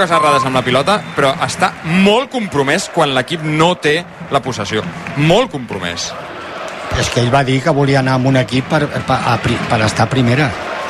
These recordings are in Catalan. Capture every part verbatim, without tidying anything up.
poques errades amb la pilota, però està molt compromès quan l'equip no té la possessió. Molt compromès. És que ell va dir que volia anar amb un equip per, per, per estar a primera.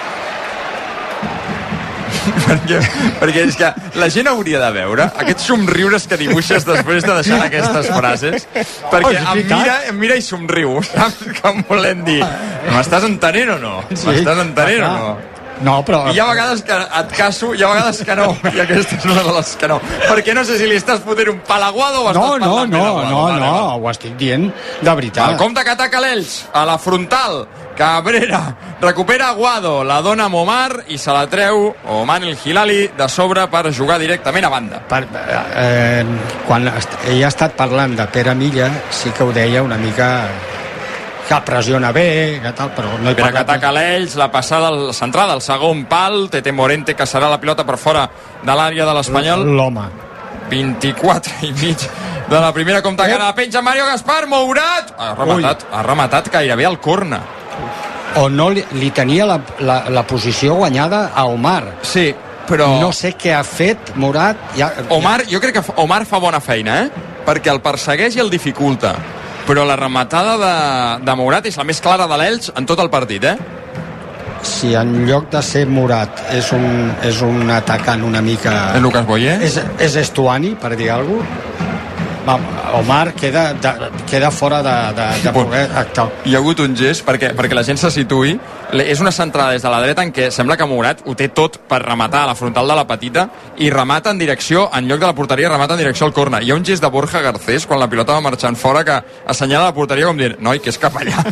perquè, perquè és que la gent hauria de veure aquests somriures que dibuixes després de deixar aquestes frases, perquè oh, em mira, em mira i somriu, saps? Com volem dir, m'estàs entenent o no? Sí. M'estàs entenent o no? No, però... I hi ha vegades que et caso, hi ha vegades que no, i aquesta és una de les que no. Perquè no sé si li estàs fotent un palaguado o estàs no, parlant no, no, no, no, no, ho estic dient de veritat. El compte que ataca l'Elx, a la frontal, Cabrera recupera Aguado, la dona amb Omar i se la treu Oman el Hilali de sobre per jugar directament a banda. Per, eh, quan ell ha estat parlant de Pere Milla, sí que ho deia una mica que pressiona bé, que tal, però no hi parla. Que ataca l'Elx, la passada, la centrada, el segon pal, Tete Morente que serà la pilota per fora de l'àrea de l'Espanyol. L'home. vint-i-quatre i mig de la primera, compte que la penja Mario Gaspar, Mourat, ha rematat, ha rematat gairebé al corna. O no li, li tenia la, la, la posició guanyada a Omar. Sí, però... No sé què ha fet Morat. Ja, Omar, jo crec que Omar fa bona feina, eh? Perquè el persegueix i el dificulta. Però la rematada de, de Morat és la més clara de l'Elx en tot el partit, eh? Si en lloc de ser Morat és un, és un atacant una mica... És Lucas Boyer? És, és Estuani, per dir alguna cosa. Omar queda, de, queda fora de, de, de poder actuar. Hi ha hagut un gest perquè, perquè la gent se situï. És una centrada des de la dreta en què sembla que Morat ho té tot per rematar a la frontal de la petita i remata en direcció, en lloc de la porteria, remata en direcció al corna. Hi ha un gest de Borja Garcés quan la pilota va marxant fora que assenyala la porteria com dient, noi, que és cap allà.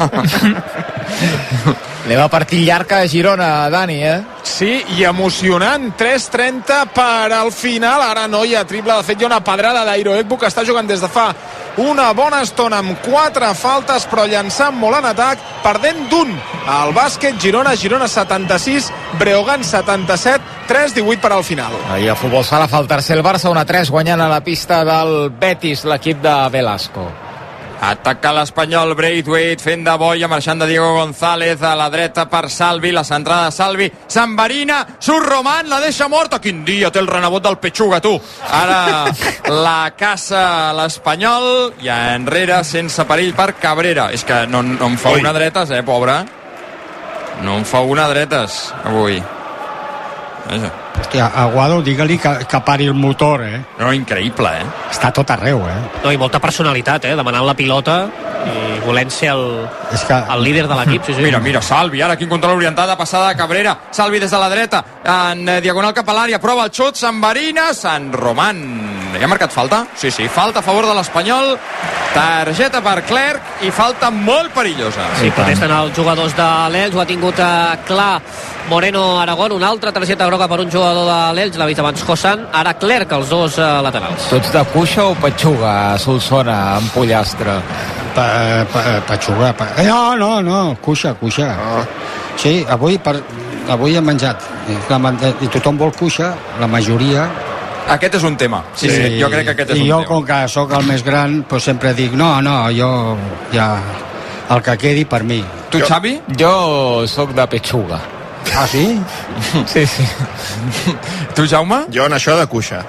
Anem a partir llarg a Girona, Dani, eh? Sí, i emocionant. tres trenta per al final. Ara no hi ha triple. De fet, hi ha una pedrada d'Airo Ekbu que està jugant des de fa una bona estona amb quatre faltes, però llançant molt en atac, perdent d'un al bàsquet. Girona, Girona setanta-sis, Breogán setanta-set, tres divuit per al final. Ahir a futbol sala fa el tercer el Barça, una tres guanyant a la pista del Betis, l'equip de Velasco. Ataca l'Espanyol, Braithwaite fent de boia, marxant de Diego González a la dreta per Salvi, la centrada de Salvi, s'enverina, surt Roman, la deixa morta, quin dia té el renebot del Petxuga, tu. Ara la caça l'Espanyol i enrere sense perill per Cabrera. És que no, no em fa Ui. una dretes, eh, pobre. No em fa una dretes avui. Vaja. Hòstia, Aguado, digue-li que, que pari el motor, eh? No, increïble, eh? Està tot arreu, eh? No, i molta personalitat, eh? Demanant la pilota i volent ser el, que... el líder de l'equip. Sí, sí. Mira, mira, Salvi, ara quin control orientada, passada de Cabrera, Salvi des de la dreta, en eh, diagonal cap a l'àrea, prova el xut, s'enverina, Sant Roman. Hi ha marcat falta? Sí, sí, falta a favor de l'Espanyol, targeta per Clerc i falta molt perillosa. Sí, protesten els jugadors de l'Elx, ho ha tingut eh, clar Moreno Aragón, una altra targeta groga per un jugador de l'Elx, l'ha vist abans Hossan, ara Clerc, els dos eh, laterals. Tots de cuixa o petxuga, Solsona, amb pollastre? Pa, pa, petxuga, pa... no, no, no, cuixa, cuixa. Oh. Sí, avui, per, avui he menjat, i tothom vol cuixa, la majoria. Aquest és un tema, sí, sí, sí, jo crec que aquest és I un jo, tema. com que sóc el més gran, pues sempre dic, no, no, jo ja, el que quedi per mi. Tu, Xavi? Jo sóc de petxuga. Ah, sí? Sí, sí. Tu, Jaume? Jo en això de cuixa.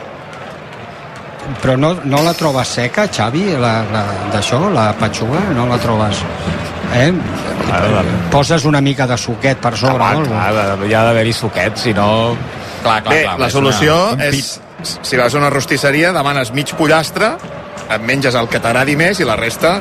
Però no, no la trobes seca, Xavi, la, la, d'això, la petxuga? No la trobes... Eh? Clar, poses una mica de suquet per sobre. Ah, no? Clar, hi ha d'haver-hi suquet, si no... Clar, clar, Bé, clar, la solució una, és, si vas a una rostisseria, demanes mig pollastre, et menges el que t'agradi més i la resta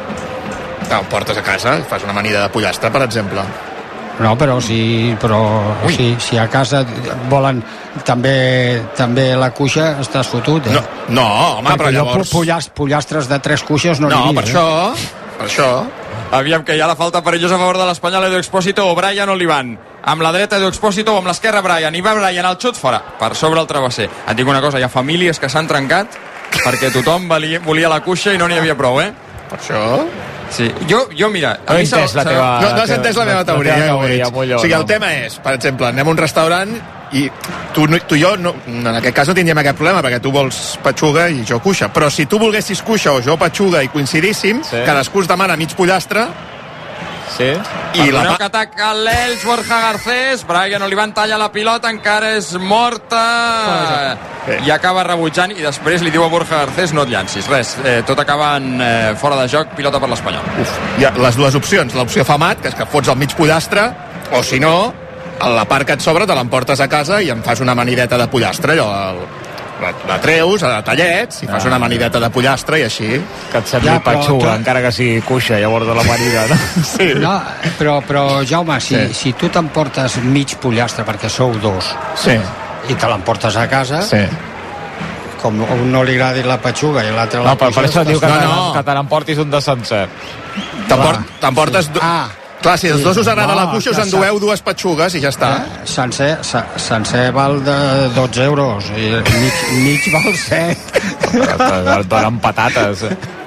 ho portes a casa, fas una amanida de pollastre, per exemple. No, però si, però si, si a casa volen també també la cuixa, estàs fotut, eh? No, no home, perquè però llavors... jo pollastres, pollastres de tres cuixes no, no n'hi per eh? això, per això... Aviam, que hi ha la falta perillosa a favor de l'Espanyol, Edu Expósito o Brian Olivan. Amb la dreta Edu Expósito o amb l'esquerra Brian. I va Brian al xut fora, per sobre el travesser. Et dic una cosa, hi ha famílies que s'han trencat perquè tothom volia, volia la cuixa i no n'hi havia prou, eh? Per això... Sí, jo, jo mira... No, he entès la teva, no, no has entès la meva teoria, ja ho teoria, veig. O sigui, el tema és, per exemple, anem a un restaurant i tu, tu i jo, no, en aquest cas no tindríem aquest problema, perquè tu vols petxuga i jo cuixa, però si tu volguessis cuixa o jo petxuga i coincidíssim, sí. Cadascú es demana mig pollastre, sí. I la que ataca l'Elx, Borja Garcés, Brian Olivan talla la pilota, encara és morta, eh. i acaba rebutjant, i després li diu a Borja Garcés no et llancis, res, eh, tot acaba en, eh, fora de joc, pilota per l'Espanyol. Uf, hi ha les dues opcions, l'opció Famat, que és que fots al mig pollastre, o si no, a la part que et sobra te l'emportes a casa i em fas una manideta de pollastre, allò, el, la, la treus a tallets i fas una manideta de pollastre i així que et sembli Ja, però patxuga, tu- encara que sigui cuixa, llavors de la manida, no? sí. No, però, però Jaume, si, Sí. si tu t'emportes mig pollastre perquè sou dos sí, i te l'emportes a casa, sí. com a un no li agradi la patxuga i l'altre No, la però per cuixa, això diu que, No, te- no. que te n'emportis un de sencer. T'emport, t'emportes... Du... Ah, Clar, si els dos us agrada No, la cuixa, us que endueu dues patxugues i ja està. eh? sencer, se- sencer val de dotze euros i mig, mig val set. Et donen patates.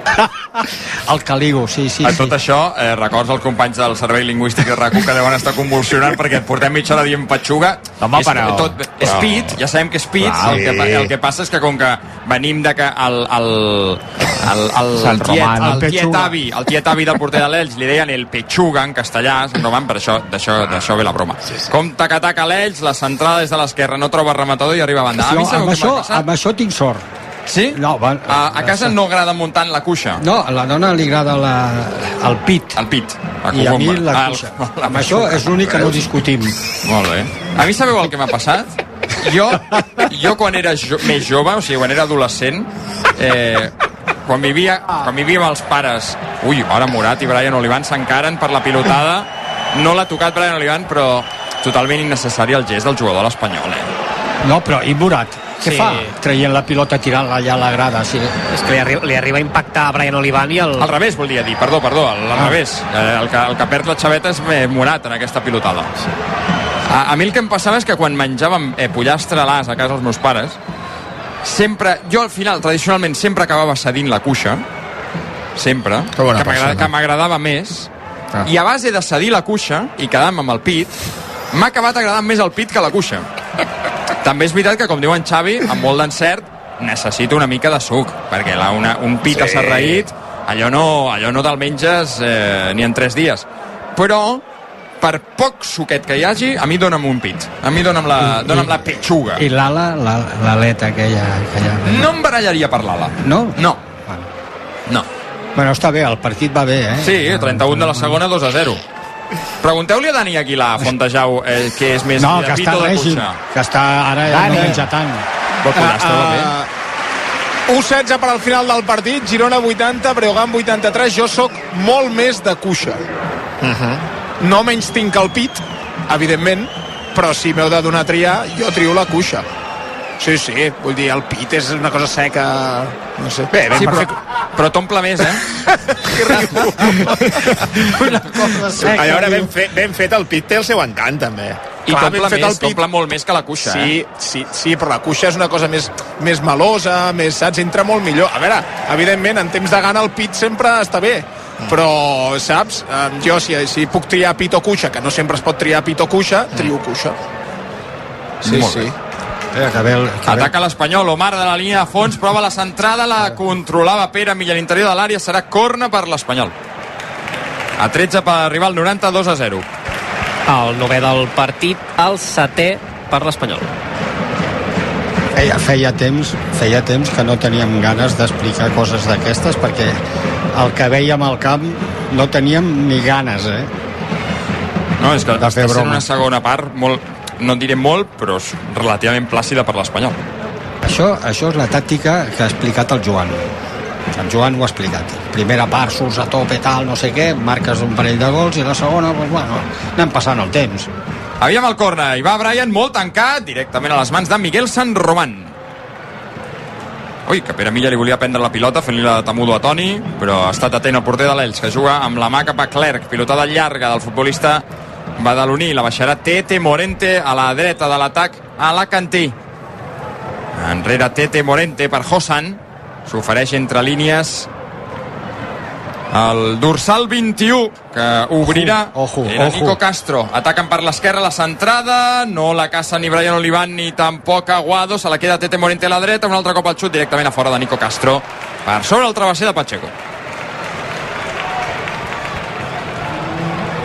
El caligo, sí, sí, A sí. tot això, eh, records als companys del Servei Lingüístic de RAC u que deuen estar convulsionant perquè portem mitja hora dient patxuga. Home, és, però- tot, és però- pit, ja sabem que és pit, Clar, el, que, pa- sí. el que passa és que com que venim de que el, el, el, el, Sant el, tiet, Roman. el, tiet Pechuga. avi, el tiet avi del porter de l'Elx li deien el pechuga en castellà, Sant Roman, per això d'això d'això ve la broma. Sí, sí. Com taca-taca l'Elx, la centrada des de l'esquerra, no troba rematador i arriba a banda. A mi Jo, sabeu amb, què això, m'ha passat? amb això tinc sort. Sí? No, va, a, a casa no agrada muntant la cuixa. No, a la dona li agrada la, el pit. El pit. La I a mi cogomba. la Ah, cuixa. la- Amb això és l'únic que no discutim. Molt bé. A mi sabeu el que m'ha passat? Jo, jo quan era jo, més jove, o sigui, quan era adolescent, eh, quan, vivia, quan vivia amb els pares, ui, ara Morat i Brian Olivan s'encaren per la pilotada, no l'ha tocat Brian Olivan, però totalment innecessari el gest del jugador de l'Espanyol, eh? No, però i Morat? Què Sí. fa? Traient la pilota, tirant-la allà a la grada. Sí. És que li arriba, li arriba a impactar a Brian Olivan i el... Al revés, volia dir, perdó, perdó, al, al Ah. revés. Eh, el, que, el que perd la xaveta és eh, Morat en aquesta pilotada. A, a mi el que em passava és que quan menjàvem eh, pollastre a l'as a casa dels meus pares, sempre, jo al final, tradicionalment, sempre acabava cedint la cuixa, sempre, Que bona que m'agrada- persona. que m'agradava més, Ah. i a base de cedir la cuixa i quedar-me amb el pit, m'ha acabat agradant més el pit que la cuixa. També és veritat que, com diu en Xavi, amb molt d'encert, necessito una mica de suc, perquè la, una, un pit Sí. asserraït, allò no, allò no te'l menges eh, ni en tres dies. Però, per poc suquet que hi hagi, a mi dona'm un pit. A mi dona'm la, dona'm la petxuga. I l'ala, la- l'aleta aquella, aquella... No em barallaria per l'ala. No? No, Bueno. no. Bueno, està bé, el partit va bé, eh? Sí, trenta-un de la segona, dos a zero. Pregunteu-li a Dani Aguilar, Fontejau, eh, què és més No, de que pit està o de règim, cuixa. que està ara ja Dani. no menja tant. Però pollastre va bé. Uh, u setze per al final del partit, Girona vuitanta, Breogán vuitanta-tres. Jo sóc molt més de cuixa. No menys tinc el pit, evidentment, però si m'heu de donar a triar, jo trio la cuixa. Sí, sí, vull dir, el pit és una cosa seca, no sé. Bé, ben Sí, per però, fer... però t'omple més, eh? Una cosa seca. A veure, diu. ben fet, ben fet el pit té el seu encant, també. I Clar, t'omple ben fet més, el pit. t'omple molt més que la cuixa, Sí, eh? sí, sí, però la cuixa és una cosa més, més melosa, més, saps? Entra molt millor. A veure, evidentment, en temps de gana el pit sempre està bé, però, saps? Eh, Jo, si, si puc triar pit o cuixa, que no sempre es pot triar pit o cuixa, trio cuixa. Sí, Molt sí. bé. Eh, que bé, el- que bé. Ataca l'Espanyol, Omar de la línia de fons, prova la centrada, la controlava Pere Milla a l'interior de l'àrea, serà corna per l'Espanyol. A tretze per arribar al noranta, dos a zero. El novè del partit, el setè per l'Espanyol. Feia, feia, temps, feia temps que no teníem ganes d'explicar coses d'aquestes perquè el que vèiem al camp no teníem ni ganes, eh? No, és que De està fer sent broma. una segona part molt, no et diré molt, però és relativament plàcida per l'Espanyol. Això, això és la tàctica que ha explicat el Joan. El Joan ho ha explicat. Primera part, surts a tope, tal, no sé què, marques un parell de gols i la segona, doncs, bueno, anem passant el temps. Aviam el corna, i va Brian molt tancat, directament a les mans de Miguel San Román. Ui, que Pere Milla li volia prendre la pilota fent-li la de tamudo a Toni, però ha estat atent el porter de l'Elx, que juga amb la mà cap a Clerc, pilotada llarga del futbolista badaloní, la baixarà Tete Morente a la dreta de l'atac a la Cantí. Enrere Tete Morente per Hosan, s'ofereix entre línies el dorsal vint-i-u, que obrirà Ojo, ojo, era ojo. Nico Castro. Ataquen per l'esquerra la centrada, no la caça ni Brian Olivan ni tampoc Aguado, se la queda Tete Morente a la dreta, un altre cop al xut directament a fora de Nico Castro per sobre el travesser de Pacheco.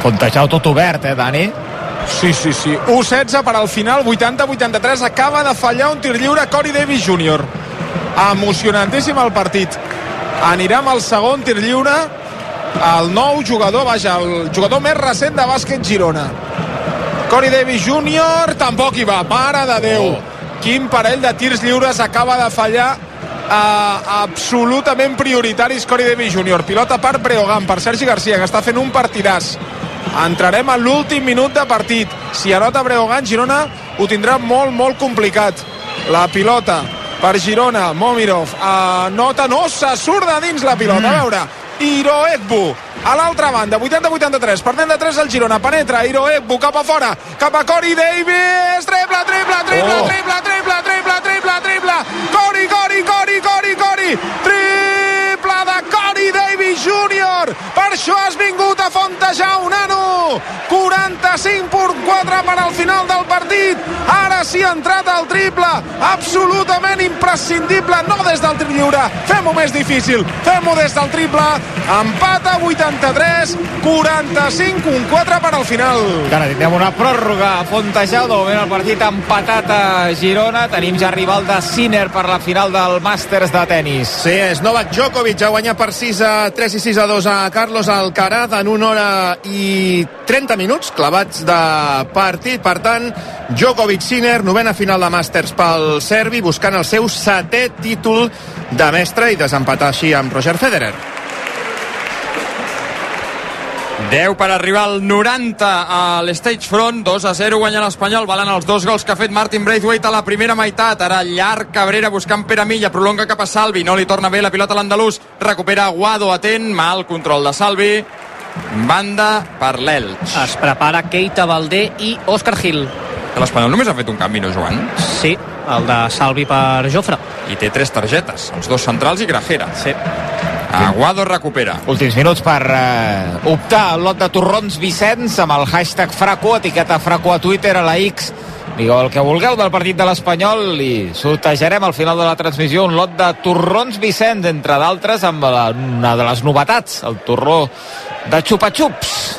Fontejau tot obert, eh, Dani? Sí, sí, sí. u setze per al final, vuitanta vuitanta-tres. Acaba de fallar un tir lliure Corey Davis júnior Emocionantíssim el partit. Anirà amb el segon tir lliure el nou jugador, vaja, el jugador més recent de bàsquet Girona. Corey Davis júnior tampoc hi va, mare de Déu. Oh. Quin parell de tirs lliures acaba de fallar, uh, absolutament prioritaris Corey Davis júnior Pilota per Breogán, per Sergi Garcia, que està fent un partidàs. Entrarem en l'últim minut de partit. Si anota Breogán, Girona ho tindrà molt, molt complicat. La pilota per Girona, Momirov anota, no, se surt de dins la pilota, a veure, Iroegbu a l'altra banda, vuitanta vuitanta-tres, perdent de tres el Girona, penetra Iroegbu cap a fora, cap a Corey Davis, triple, triple, triple, oh. triple, triple, triple, triple, triple, Corey, Corey, Corey, Corey, Corey, triple de Corey Davis júnior Per això has vingut a Fontejau, nano. quaranta-cinc punt quatre per al final del partit. Ara sí ha entrat el triple, absolutament imprescindible, no des del tir lliure, fem-ho més difícil, fem-ho des del triple. Empat a vuitanta-tres, quaranta-cinc punt quatre per al final. Ara tindrem una pròrroga a Fontejau. De moment el partit empatat a Girona. Tenim ja rival de Sinner per la final del Màsters de tenis. Sí, és Novak Djokovic, ha guanyat per sis a tres i sis a dos a Carlos Alcaraz en una hora i trenta minuts clavats de partit. Per tant, Djokovic-Sinner, novena final de Màsters pel serbi, buscant el seu setè títol de mestre i desempatar així amb Roger Federer. deu per arribar al noranta a l'Stage Front, dos a zero guanya l'Espanyol, valen els dos gols que ha fet Martin Braithwaite a la primera meitat. Ara llarg Cabrera buscant Pere Milla, prolonga cap a Salvi, no li torna bé la pilota a l'andalús, recupera Aguado, atent, mal control de Salvi, banda per l'Elx. Es prepara Keita Baldé i Òscar Gil. L'Espanyol només ha fet un canvi, no, Joan? Sí, el de Salvi per Jofre. I té tres targetes, els dos centrals i Grajera. Sí. Aguado recupera. Últims minuts per eh, optar al lot de torrons Vicenç amb el hashtag Fraco, etiqueta Fraco a Twitter, a la X. Digueu el que vulgueu del partit de l'Espanyol i sortejarem al final de la transmissió un lot de torrons Vicenç, entre d'altres amb la, una de les novetats, el torró de xupa-xups.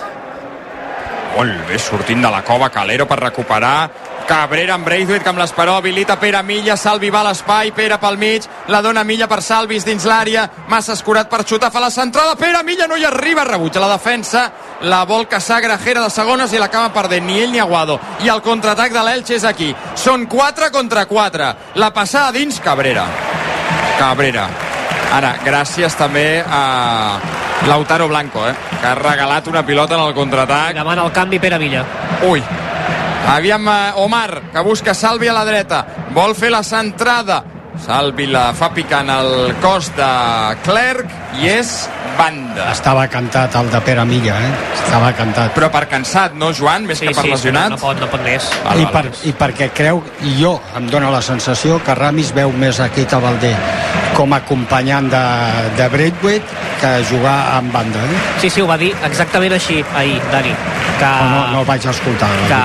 Molt bé, sortint de la cova Calero per recuperar. Cabrera amb Braithwaite, que amb l'esperó habilita Pere Milla, Salvi va a l'espai, Pere pel mig, la dona Milla per Salvis dins l'àrea, massa escurat per xutar, fa la centrada, Pere Milla no hi arriba, rebutja la defensa, la vol caçar Grajera de segones i l'acaba perdent, ni ell ni Aguado, i el contraatac de l'Elx és aquí, són quatre contra quatre, la passada dins Cabrera. Cabrera. Ara, gràcies també a Lautaro Blanco, eh, que ha regalat una pilota en el contraatac. Demana el canvi Pere Milla. Ui, aviam Omar, que busca Salvi a la dreta, vol fer la centrada, Salvi la fa picant el cos de Clerc i és banda. Estava cantat el de Pere Milla, eh? Estava cantat. Però per cansat, no, Joan? Més sí, que per sí, lesionat? No, no pot, no pot més. I, per, I perquè creu, i jo em dóna la sensació que Ramis veu més a Keita Baldé com a acompanyant de, de Braithwaite que jugar en banda, eh? Sí, sí, ho va dir exactament així ahir, Dani. Que, no, no el vaig escoltar. Que,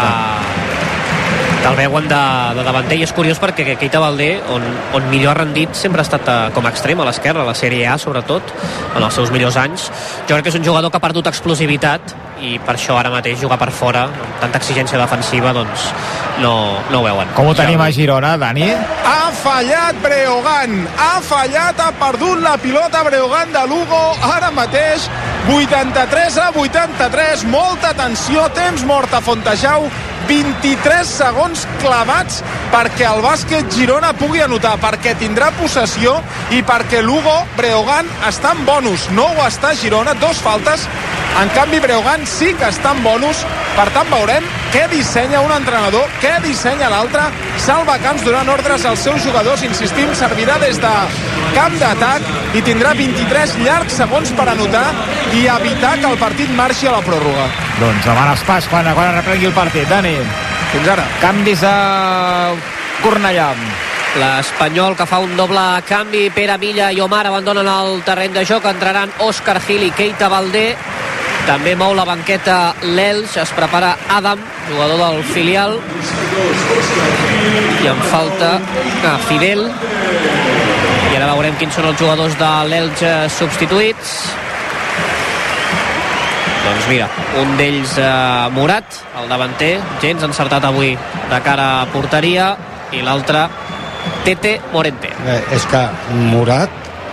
que el veuen de, de davanter, i és curiós perquè Keita Baldé, on, on millor ha rendit, sempre ha estat com a extrem a l'esquerra, a la Sèrie A sobretot, en els seus millors anys. Jo crec que és un jugador que ha perdut explosivitat i per això ara mateix jugar per fora amb tanta exigència defensiva, doncs no, no ho veuen. Com ho tenim a Girona, Dani? Ha fallat Breogán, ha fallat, ha perdut la pilota Breogán de Lugo ara mateix. Vuitanta-tres a vuitanta-tres, molta tensió, temps mort a Fontejau, vint-i-tres segons clavats perquè el bàsquet Girona pugui anotar, perquè tindrà possessió i perquè Lugo, Breogán està en bonus, no ho està Girona, dos faltes, en canvi Breogán sí que està en bonus. Per tant veurem què dissenya un entrenador, què dissenya l'altre. Salva Camps donant ordres als seus jugadors, insistim, servirà des de camp d'atac i tindrà vint-i-tres llargs segons per anotar i evitar que el partit marxi a la pròrroga. Doncs demanes pas quan, quan reprengui el partit, Dani. Fins ara. Canvis a Cornellà. L'Espanyol que fa un doble canvi, Pere Milla i Omar abandonen el terreny de joc, entraran Òscar Gil i Keita Baldé. També mou la banqueta l'Elx, es prepara Adam, jugador del filial, i en falta ah, Fidel, i ara veurem quins són els jugadors de l'Elx substituïts. Doncs mira, un d'ells eh, Murat, el davanter, gens encertat avui de cara a porteria, i l'altre Tete Morente. Eh, és que Murat,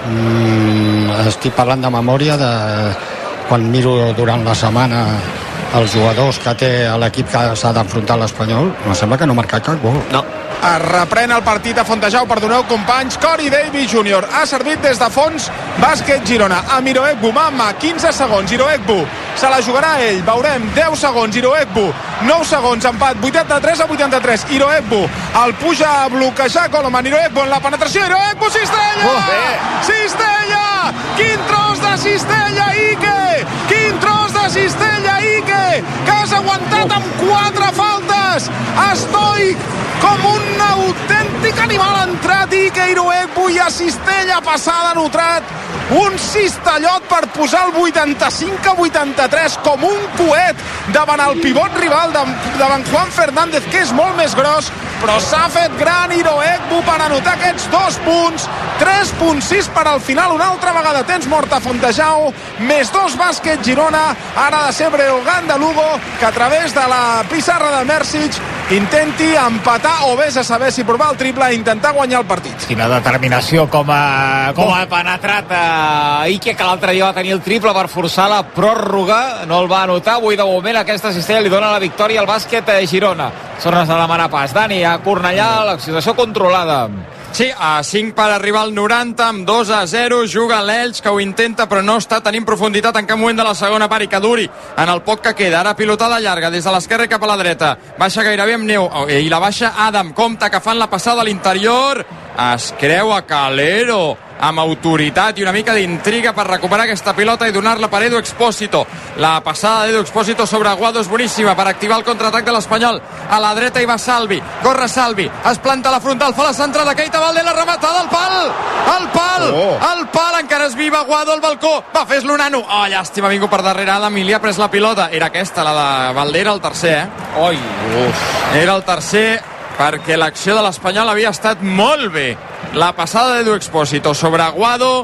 mm, estic parlant de memòria de quan miro durant la setmana els jugadors que té l'equip que s'ha d'enfrontar a l'Espanyol, em sembla que no ha marcat cap gol. No. Es reprèn el partit a Fontejau, perdoneu companys. Corey Davis júnior ha servit des de fons. Bàsquet Girona amb Iroegbu, mama, quinze segons, Iroegbu se la jugarà ell, veurem, deu segons, Iroegbu, nou segons, empat, vuitanta-tres a vuitanta-tres, Iroegbu el puja a bloquejar Koloman, Iroegbu en la penetració, Iroegbu, Cistella! Oh, Cistella! Quin tros de Cistella, Ike! Quin tros de Cistella, Ike! Que has aguantat amb quatre faltes! Estoic! Com un autèntic animal ha entrat Ike Iroegbu i a Cistella passada notrat un cistellot per posar el vuitanta-cinc a vuitanta-tres com un coet davant el pivot rival davant Juan Fernández, que és molt més gros, però s'ha fet gran Iroegbu per anotar aquests dos punts. Tres coma sis per al final, una altra vegada temps mort a Fontejau, més dos Bàsquet Girona. Ara ha de ser Breogán de Lugo, que a través de la pissarra de Mersic intenti empatar o vés a saber si provar el triple i intentar guanyar el partit. Quina determinació com ha, com ha penetrat a Ike, que l'altre dia va tenir el triple per forçar la pròrroga, no el va anotar. Avui de moment aquesta cistella li dona la victòria al Bàsquet a Girona. Tornes a demanar pas, Dani, a Cornellà, la situació controlada. Sí, a cinc per arribar al noranta, amb dos a zero, juga l'Elx, que ho intenta, però no està tenint profunditat en cap moment de la segona part, i que duri en el poc que queda. Ara pilotada llarga, des de l'esquerra cap a la dreta. Baixa gairebé amb neu, i la baixa Adam. Compte que fan la passada a l'interior. Es creu a Calero, amb autoritat i una mica d'intriga per recuperar aquesta pilota i donar-la per Edu Expósito. La passada d'Edu Expósito sobre Aguado és boníssima per activar el contraatac de l'Espanyol. A la dreta hi va Salvi, corre Salvi, es planta a la frontal, fa la centrada, Keita Valdé, la rematada al pal, al pal, oh. al pal, encara es viva Aguado al balcó, va, fes l'unano, oh, llàstima, ha vingut per darrere Adam i li ha pres la pilota. Era aquesta, la de Valdé, era el tercer, eh? Oi, uf. Era el tercer, perquè l'acció de l'Espanyol havia estat molt bé. La passada d'Edu Expósito sobre Aguado,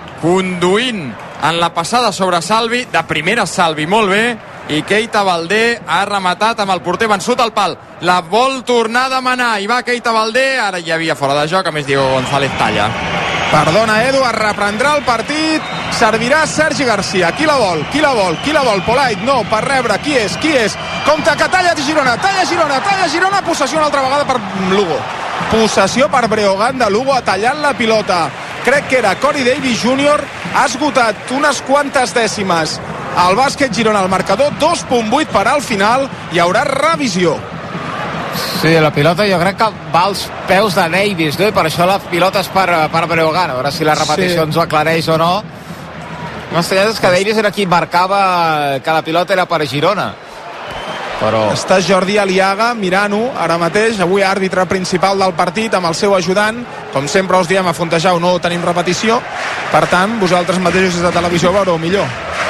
conduint en la passada sobre Salvi, de primera Salvi, molt bé, i Keita Valdé ha rematat amb el porter vençut al pal. La vol tornar a demanar, i va Keita Valdé, ara hi havia fora de joc, a més Diego González talla. Perdona, Edu, es reprendrà el partit, servirà Sergi Garcia. Qui la vol? Qui la vol? Qui la vol? Polait, no, per rebre. Qui és? Qui és? Compte que talla Girona, talla Girona, talla Girona, possessió una altra vegada per Lugo. Possessió per Breogán de Lugo, tallant la pilota. Crec que era Corey Davis júnior, ha esgotat unes quantes dècimes al Bàsquet Girona, al marcador, dos coma vuit per al final, hi haurà revisió. Sí, la pilota jo crec que va als peus de Davis, no? I per això la pilota és per, per Breogán. A veure si la repetició sí. ens ho aclareix o no. M'estranyat és que Davis era qui marcava que la pilota era per Girona. Però... Està Jordi Aliaga mirant-ho ara mateix, avui àrbitre principal del partit amb el seu ajudant. Com sempre us diem, a Fontejau no tenim repetició, per tant vosaltres mateixos des de televisió veureu millor.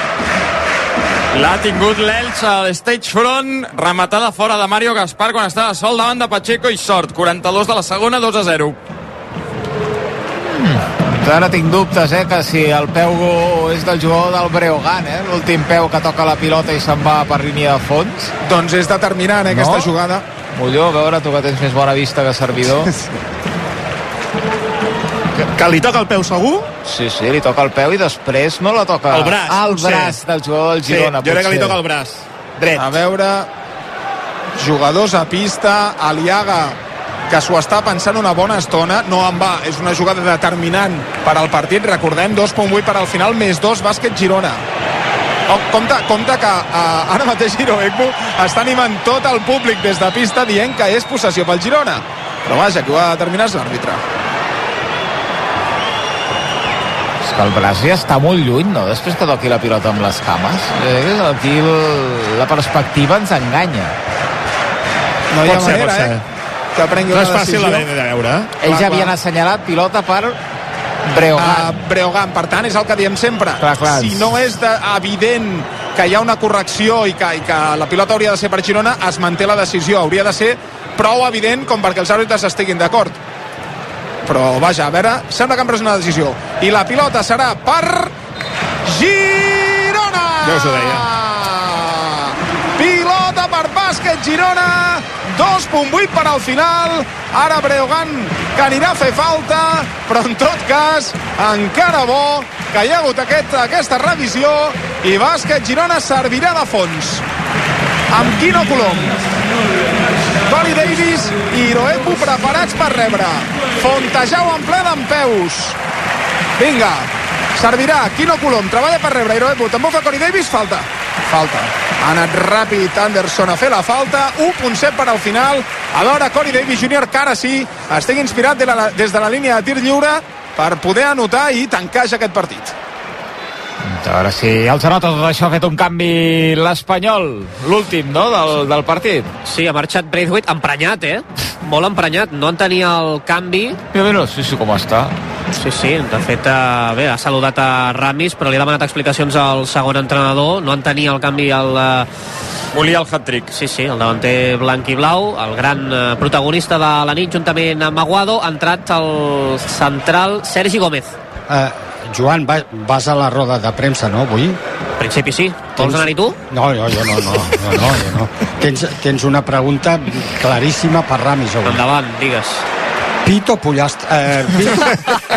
L'ha tingut l'Elx a l'Stage Front, rematada fora de Mario Gaspar quan estava sol davant de Pacheco, i sort, quaranta-dos de la segona, dos a zero. Mm. Ara tinc dubtes, eh, que si el peu és del jugador del Breogán, eh, l'últim peu que toca la pilota i se'n va per línia de fons. Doncs és determinant, eh, aquesta no? jugada. Molló, a veure, tu que tens més bona vista que servidor. que, que li toca el peu segur? Sí, sí, li toca el peu i després no la toca... El braç. Ah, el braç sí. del jugador del Girona. Sí, jo crec que li toca el braç. Dret. A veure, jugadors a pista, Aliaga, que s'ho està pensant una bona estona, no en va, és una jugada determinant per al partit, recordem, dos coma vuit per al final, més dos, Bàsquet Girona. Oh, compte, compte que uh, ara mateix Iroegbu està animant tot el públic des de pista dient que és possessió pel Girona, però vaja, qui ho ha de determinar és l'àrbitre. És que el braç ja està molt lluny, no? Després que toqui la pilota amb les cames, eh, aquí el, la perspectiva ens enganya. No hi ha pot ser, manera, eh? Que prengui no una és fàcil decisió. de veure. Ells ja havien assenyalat pilota per Breogán. Uh, Breogán, per tant, és el que diem sempre. Clar, clar. Si no és de, evident que hi ha una correcció i que, i que la pilota hauria de ser per Girona, es manté la decisió. Hauria de ser prou evident com perquè els àrbitres estiguin d'acord. Però, vaja, a veure, sembla que han pres una decisió. I la pilota serà per Girona! Ja us ho deia. per Bàsquet Girona, dos coma vuit per al final. Ara Breogán, que anirà a fer falta, però en tot cas encara bo que hi ha hagut aquest, aquesta revisió, i Bàsquet Girona servirà de fons amb Quino Colom, Tony Davis i Iroepu preparats per rebre. Fontejau en ple d'empeus. Vinga, servirà Quino Colom, treballa per rebre Iroepu, també ho fa Tony Davis, falta falta, ha anat ràpid Anderson a fer la falta. Un coma set per al final. A veure Corey Davis júnior, que ara sí estigui inspirat de la, des de la línia de tir lliure per poder anotar i tancar ja aquest partit. A veure si els anota tot això. Ha fet un canvi l'Espanyol, l'últim, no?, del, del partit. Sí, ha marxat Braithwaite emprenyat, eh? Molt emprenyat, no entenia el canvi. Mira, mira, sí, sí, com està. Sí, sí, de fet, eh, bé, ha saludat a Ramis, però li ha demanat explicacions al segon entrenador, no entenia el canvi al... Eh... Volia el hat-trick. Sí, sí, el davanter blanc i blau, el gran eh, protagonista de la nit, juntament amb Aguado. Ha entrat el central Sergi Gómez. Eh, Joan, va, vas a la roda de premsa, no, avui? En principi sí. Vols anar-hi tu? No, jo, jo no, no, no, no, jo no. Tens, tens una pregunta claríssima per Ramis avui. Endavant, digues. Pito Pollastre... Eh, Pito...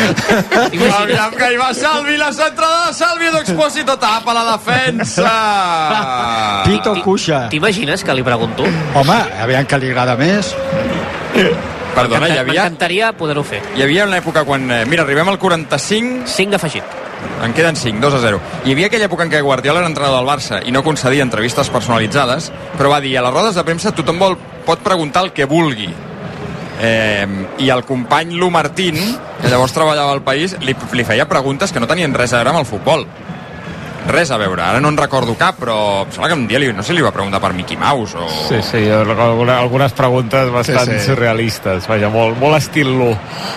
Aviam que hi va Salvi, la centrada de Salvi, d'Expósito tapa la defensa. Pito Cuixa. T'imagines que li pregunto? Home, aviam que li agrada més. Perdona, hi havia... M'encantaria poder-ho fer. Hi havia una època quan... Eh, mira, arribem al quaranta-cinc... cinc d'afegit. En queden cinc, dos a zero. Hi havia aquella època en què Guardiola era entrenador del Barça i no concedia entrevistes personalitzades, però va dir, a les rodes de premsa tothom vol, pot preguntar el que vulgui. Eh, I el company Lu Martín, que llavors treballava al País, li, li feia preguntes que no tenien res a veure amb el futbol. Res a veure, ara no en recordo cap, però em sembla que un dia li, no sé, li va preguntar per Mickey Mouse o... Sí, sí, jo recordo alguna, algunes preguntes bastant sí, sí. surrealistes, vaja, molt, molt estil Lu.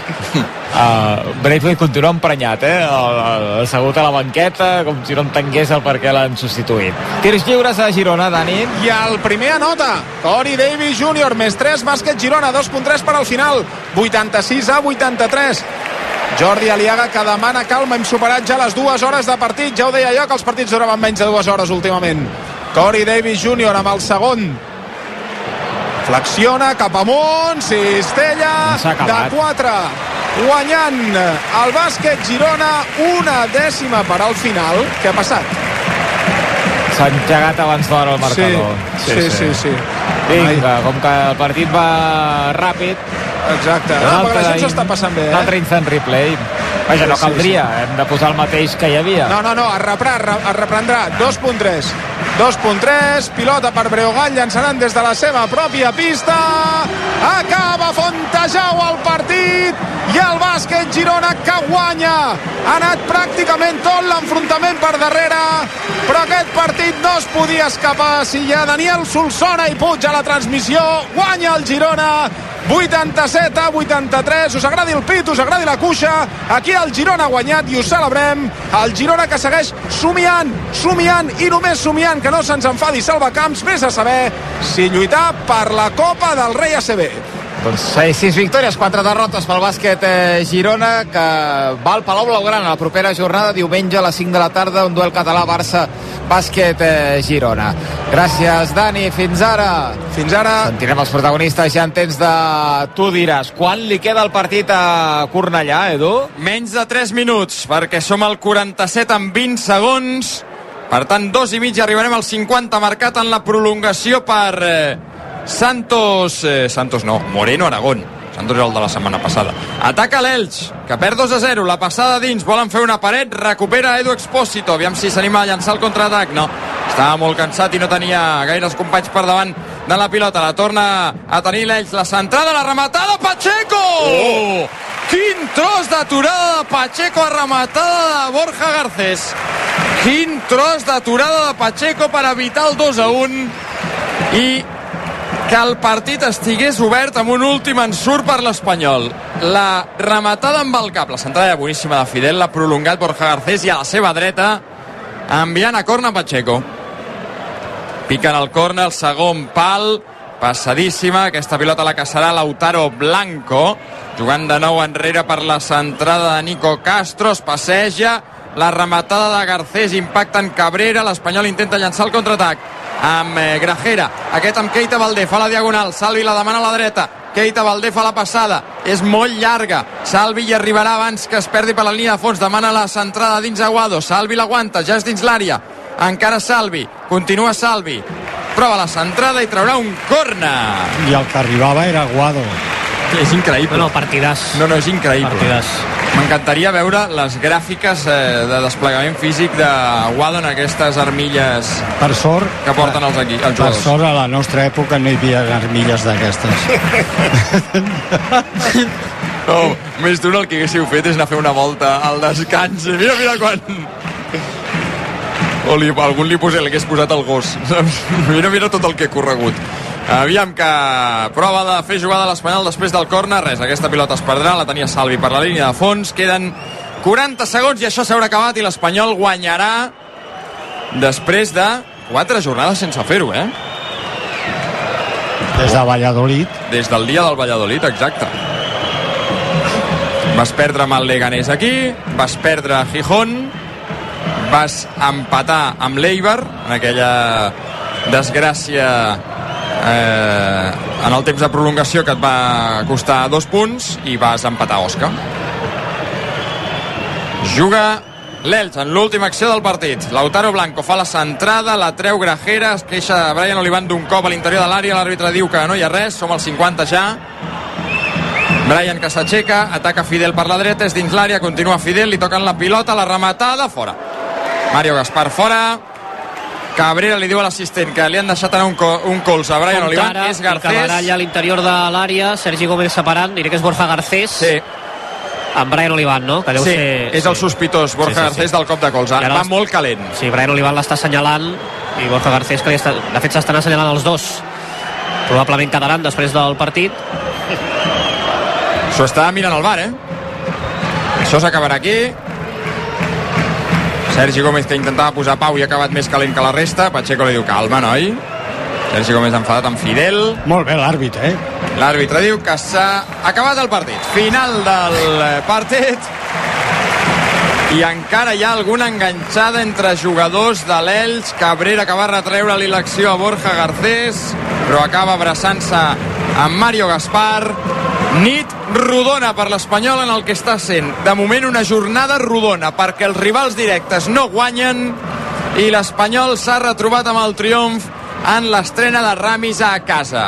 Uh, Braithwaite continua emprenyat, eh? El, el, assegut a la banqueta, com si no entengués el per què l'han substituït. Tirs lliures a Girona, Dani. I el primer anota Corey Davis júnior, més tres, Bàsquet Girona, dos coma tres per al final, vuitanta-sis a vuitanta-tres. Jordi Aliaga, que demana calma. Hem superat ja les dues hores de partit. Ja ho deia jo, que els partits duraven menys de dues hores últimament. Corey Davis júnior amb el segon. Flexiona cap amunt, cistella de quatre. Guanyant el Bàsquet Girona, una dècima per al final. Què ha passat? S'ha engegat abans d'hora el marcador. Sí, sí, sí, sí. Vinga, com que el partit va ràpid. Exacte, no, perquè la gent s'està passant bé, eh? Un altre instant replay. Vaja, no caldria, hem de posar el mateix que hi havia. No, no, no, es, reprà, es reprendrà. dos coma tres. dos coma tres, pilota per Breogán, llançaran des de la seva pròpia pista. Acaba Fontejau el partit i el Bàsquet Girona que guanya. Ha anat pràcticament tot l'enfrontament per darrere, però aquest partit no es podia escapar. Si hi ha Daniel Solsona i Puig a la transmissió, guanya el Girona. vuitanta-set a vuitanta-tres. Us agradi el pit, us agradi la cuixa, aquí el Girona ha guanyat i ho celebrem. El Girona que segueix somiant, somiant i només somiant que no se'ns enfadi Salvacamps, vés a saber si lluitar per la Copa del Rei A C B. Doncs sis victòries, quatre derrotes pel bàsquet eh, Girona, que va al Palau Blaugrana la propera jornada, diumenge a les cinc de la tarda, un duel català Barça bàsquet eh, Girona. Gràcies, Dani, fins ara. Fins ara. Sentirem els protagonistes ja en temps de... Tu diràs, quan li queda el partit a Cornellà, Edu? Menys de tres minuts, perquè som al quaranta-set amb vint segons. Per tant, dos i mig i arribarem al cinquanta, marcat en la prolongació per... Eh... Santos, eh, Santos no, Moreno Aragón. Santos és el de la setmana passada. Ataca l'Elx, que perd dos a zero, la passada dins, volen fer una paret, recupera Edu Expósito, aviam si s'anima a llançar el contraatac. No, estava molt cansat i no tenia gaires companys per davant de la pilota. La torna a tenir l'Elx, la centrada, la rematada, Pacheco! Oh! Quin tros d'aturada de Pacheco, a rematada de Borja Garcés. Quin tros d'aturada de Pacheco per evitar el dos a un i que el partit estigués obert amb un últim ensurt per l'Espanyol. La rematada amb el cap, la centrada boníssima de Fidel, l'ha prolongat Borja Garcés i a la seva dreta enviant a corna Pacheco. Piquen el corna, el segon pal, passadíssima, aquesta pilota la caçarà Lautaro Blanco, jugant de nou enrere per la centrada de Nico Castro, es passeja, la rematada de Garcés impacta en Cabrera, l'Espanyol intenta llançar el contraatac. amb eh, Grajera, aquest amb Keita Baldé, fa la diagonal, Salvi la demana a la dreta, Keita Baldé fa la passada, és molt llarga, Salvi hi arribarà abans que es perdi per la línia de fons, demana la centrada dins Aguado, Salvi l'aguanta, ja és dins l'àrea, encara Salvi, continua Salvi, prova la centrada i traurà un córner. I el que arribava era Aguado. És increïble. No, no, partidàs. No, no, és increïble. Partidàs. M'encantaria veure les gràfiques eh, de desplegament físic de Aguado en aquestes armilles per sort, que porten els, aquí, els jugadors. Per sort, a la nostra època no hi havia armilles d'aquestes. No, més d'un el que haguéssiu fet és anar a fer una volta al descans. Mira, mira quan... O li, algun li, posé, li hagués posat el gos. Mira, mira tot el que he corregut. Aviam que prova de fer jugada l'Espanyol després del córner. Res, aquesta pilota es perdrà, la tenia Salvi per la línia de fons. Queden quaranta segons i això s'haurà acabat i l'Espanyol guanyarà després de quatre jornades sense fer-ho, eh? Des de Valladolid. Des del dia del Valladolid, exacte. Vas perdre amb el Leganés aquí, vas perdre a Gijón, vas empatar amb l'Eibar en aquella desgràcia eh, en el temps de prolongació que et va costar dos punts i vas empatar a Osca. Juga l'Elx en l'última acció del partit. Lautaro Blanco fa la centrada, la treu Grajera, es queixa de Brian Oliván d'un cop a l'interior de l'àrea, l'àrbitre diu que no hi ha res, som als cinquanta ja. Brian que s'aixeca, ataca Fidel per la dreta, és dins l'àrea, continua Fidel, li toquen la pilota, la rematada, fora. Mario Gaspar fora. Cabrera li diu a l'assistent que li han deixat anar un, co un cols a Brian Oliván, és Garcés. I que baralla a l'interior de l'àrea, Sergi Gómez separant, diré que és Borja Garcés. Sí. Amb Brian Oliván, no? Que deu sí, ser... és el sospitós Borja sí, sí, Garcés sí. del cop de colze. Va molt calent. Sí, Brian Oliván l'està assenyalant i Borja Garcés, que està... de fet s'estan assenyalant els dos. Probablement quedaran després del partit. S'ho està mirant el bar, eh? Això s'acabarà aquí. Sergi Gómez, que intentava posar pau i ha acabat més calent que la resta. Pacheco li diu calma, noi. Sergi Gómez enfadat amb Fidel. Molt bé l'àrbit, eh? L'àrbitre diu que s'ha acabat el partit. Final del partit. I encara hi ha alguna enganxada entre jugadors de l'Elx. Cabrera que va retreure-li l'acció a Borja Garcés, però acaba abraçant-se amb Mario Gaspar. Nit rodona per l'Espanyol en el que està sent de moment una jornada rodona, perquè els rivals directes no guanyen i l'Espanyol s'ha retrobat amb el triomf en l'estrena de Ramis a casa.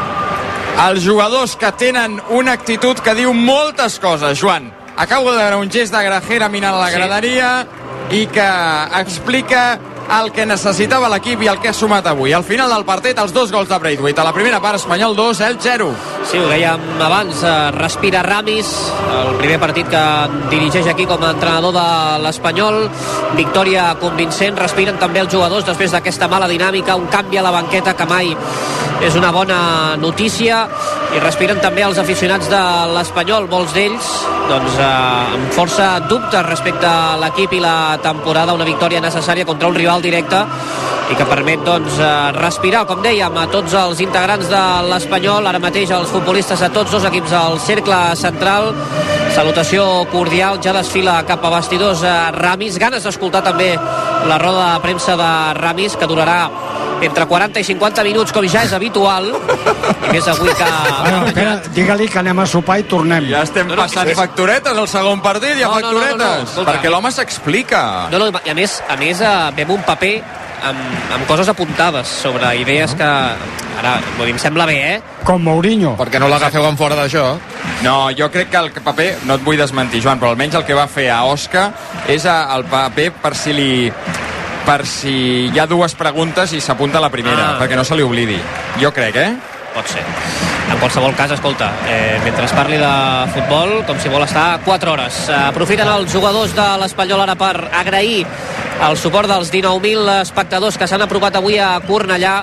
Els jugadors que tenen una actitud que diu moltes coses, Joan. Acabo de veure un gest de Grajera mirant la graderia i que explica el que necessitava l'equip i el que ha sumat avui. Al final del partit, els dos gols de Braithwaite. A la primera part, Espanyol dos, Elx zero. Sí, ho dèiem abans, eh, respira Ramis, el primer partit que dirigeix aquí com a entrenador de l'Espanyol. Victòria convincent, respiren també els jugadors després d'aquesta mala dinàmica, un canvi a la banqueta que mai és una bona notícia, i respiren també els aficionats de l'Espanyol, molts d'ells doncs, eh, amb força dubtes respecte a l'equip i la temporada. Una victòria necessària contra un rival directe i que permet doncs, eh, respirar, com dèiem, a tots els integrants de l'Espanyol, ara mateix els futbolistes a tots dos equips al cercle central. Salutació cordial, ja desfila cap a vestidors eh, Ramis, ganes d'escoltar també la roda de premsa de Ramis, que durarà entre quaranta i cinquanta minuts, com ja és habitual, i més avui que... Bueno, espera, digue-li que anem a sopar i tornem. Ja estem no, no, passant sí. facturetes al segon partit, hi ha no, facturetes, no, no, no, no. perquè l'home s'explica. No, no, i a més, a més eh, vam un paper amb, amb coses apuntades sobre idees que ara, vull dir, em sembla bé, eh? Com Mourinho. Perquè no l'agafeu en fora d'això. No, jo crec que el paper, no et vull desmentir, Joan, però almenys el que va fer a Osca és el paper per si li... per si hi ha dues preguntes i s'apunta la primera, ah. perquè no se li oblidi. Jo crec, eh? Pot ser. En qualsevol cas, escolta, eh, mentre es parli de futbol, com si vol estar quatre hores. Eh, aprofiten els jugadors de l'Espanyol ara per agrair el suport dels dinou mil espectadors que s'han aprovat avui a Cornellà,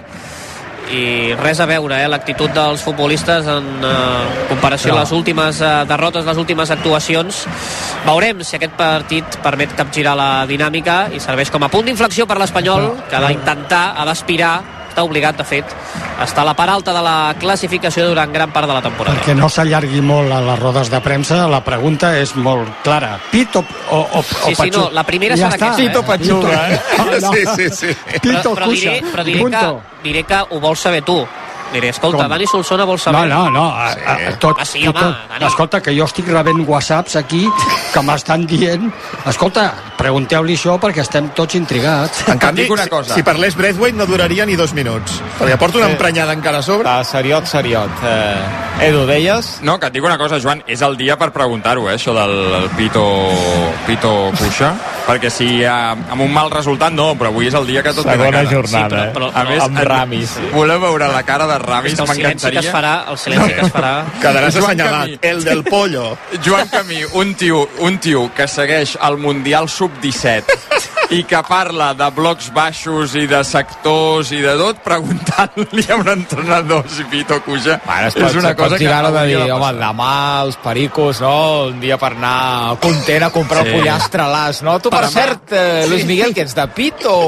i res a veure, eh, l'actitud dels futbolistes en eh, comparació no. a les últimes eh, derrotes, les últimes actuacions. Veurem si aquest partit permet capgirar la dinàmica i serveix com a punt d'inflexió per l'Espanyol, que ha d'intentar, ha d'aspirar està obligat, de fet, a estar a la part alta de la classificació durant gran part de la temporada. Perquè no s'allargui molt a les rodes de premsa, la pregunta és molt clara. Pit o, o, o, sí, o sí, no, la primera ja serà està. aquesta. Pit o patxuga, eh? No. Sí, sí, sí. Pit o Però, però, diré, però diré, que, diré que ho vols saber tu. Diré, escolta, Com? Dani Solsona vol saber... No, no, no. A, a, a, tot, Ah, sí, home, tot, Dani. escolta, que jo estic rebent whatsapps aquí que m'estan dient... Escolta, pregunteu-li això perquè estem tots intrigats. En canvi, dic una cosa. si, si parlés Braithwaite no duraria ni dos minuts. Perquè porta una emprenyada encara a sobre. Està seriot, seriot. Eh, Edu, deies? No, que et dic una cosa, Joan, és el dia per preguntar-ho, eh, això del el Pito, Pito Cuixa, perquè si eh, amb un mal resultat, no, però avui és el dia que tot ve de Segona cara. jornada, Sí, però- eh? A més, amb Ramis. voleu veure la cara de Ramis? És que el silenci que es M'encantaria. farà, el silenci que es farà... Quedaràs Joan assenyalat. Camí. El del pollo. Joan Camí, un tio, un tio que segueix el Mundial sub disset i que parla de blocs baixos i de sectors i de tot, preguntant-li a un entrenador si Pito Cuixa Bueno, es és pot, una cosa que de hauria dir, de home, passar. demà els pericos, no? Un dia per anar content a comprar Sí. un pollastre a l'as, no? Tu, per Demà- cert, eh, Luis Miguel, que ets de Pit o,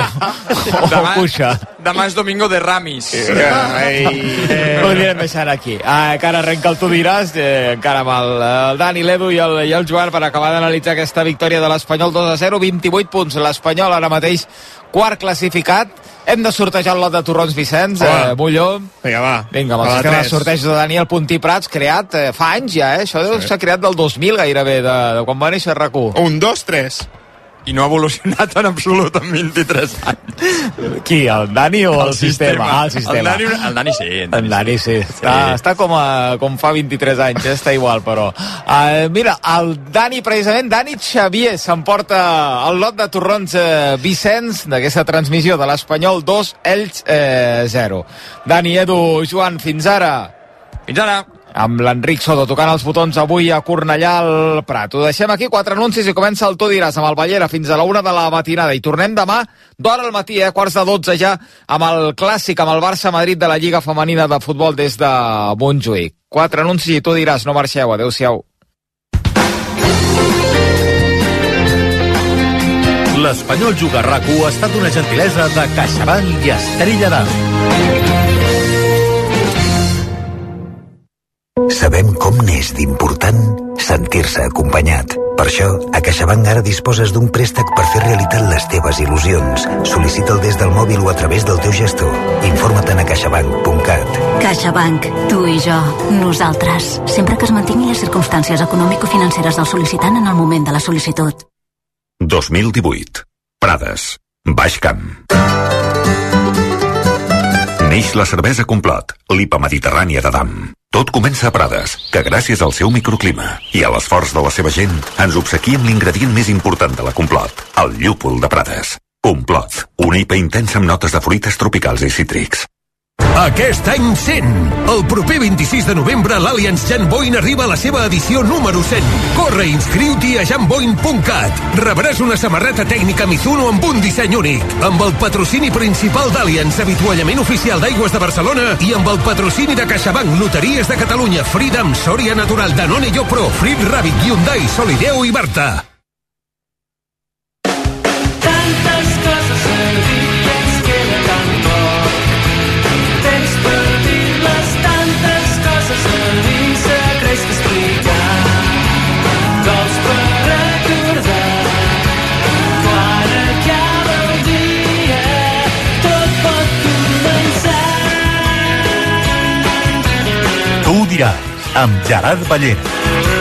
o Demà, Cuixa? demà és domingo de Ramis. Ai. Ho anirem deixant aquí. Ah, encara arrenca el Tu diràs, eh, encara amb el, el Dani, l'Edu i el, i el Joan per acabar d'analitzar aquesta victòria de l'Espanyol dos a zero, vint-i-vuit punts. L'Espanyol ara mateix quart classificat. Hem de sortejar el lot de torrons Vicenç, Home. eh, Molló. Vinga, va. Vinga, amb el A la sistema de tres. sorteig de Daniel Puntí Prats, creat eh, fa anys ja, eh? Això s'ha creat del dos mil gairebé, de, de quan va néixer RAC u. Un, dos, tres. I no ha evolucionat en absolut en vint-i-tres anys. Qui, el Dani o el, el sistema? Ah, el sistema. El Dani, el Dani sí. En Dani, sí. Està, està com, a, com fa vint-i-tres anys, eh? Està igual, però... Uh, mira, el Dani, precisament, Dani Xavier s'emporta el lot de torrons eh, Vicenç d'aquesta transmissió de l'Espanyol dos, Elx eh, zero. Dani, Edu, Joan, fins ara. Fins ara. Amb l'Enric Soto tocant els botons avui a Cornellà al Prat. Ho deixem aquí, quatre anuncis i comença el Tu diràs amb el Ballera fins a la una de la matinada. I tornem demà d'hora al matí, eh? Quarts de dotze ja, amb el clàssic, amb el Barça-Madrid de la Lliga Femenina de Futbol des de Montjuïc. Quatre anuncis i Tu diràs, no marxeu, adeu-siau. L'Espanyol Juga a RAC u ha estat una gentilesa de CaixaBank i Estrella d'Am. Sabem com n'és d'important sentir-se acompanyat. Per això, a CaixaBank ara disposes d'un préstec per fer realitat les teves il·lusions. Sol·licita'l des del mòbil o a través del teu gestor. Informa't a caixabank punt cat. CaixaBank, tu i jo, nosaltres. Sempre que es mantinguin les circumstàncies econòmico-financeres del sol·licitant en el moment de la sol·licitud. dos mil divuit. Prades. Baix Camp. Neix la cervesa Complot, l'I P A mediterrània de Dam. Tot comença a Prades, que gràcies al seu microclima i a l'esforç de la seva gent ens obsequia amb l'ingredient més important de la Complot, el llúpol de Prades. Complot, una I P A intensa amb notes de fruites tropicals i cítrics. Aquest any cent. El proper vint-i-sis de novembre l'Allianz Janboin arriba a la seva edició número cent. Corre i inscriu-t'hi a janboin punt cat. Rebràs una samarreta tècnica Mizuno amb un disseny únic. Amb el patrocini principal d'Allianz, avituallament oficial d'Aigües de Barcelona i amb el patrocini de CaixaBank, Loteries de Catalunya, Freedom, Soria Natural, Danone i Pro, Frit Rabbit, Hyundai, Solideo i Barta. Tantes coses a dir, ens queda tan poc. Temps per dir-les, tantes coses a dir, secrets que explicar, cols per recordar. Quan acaba el dia, tot pot començar. Tu diràs, amb Gerard Ballera.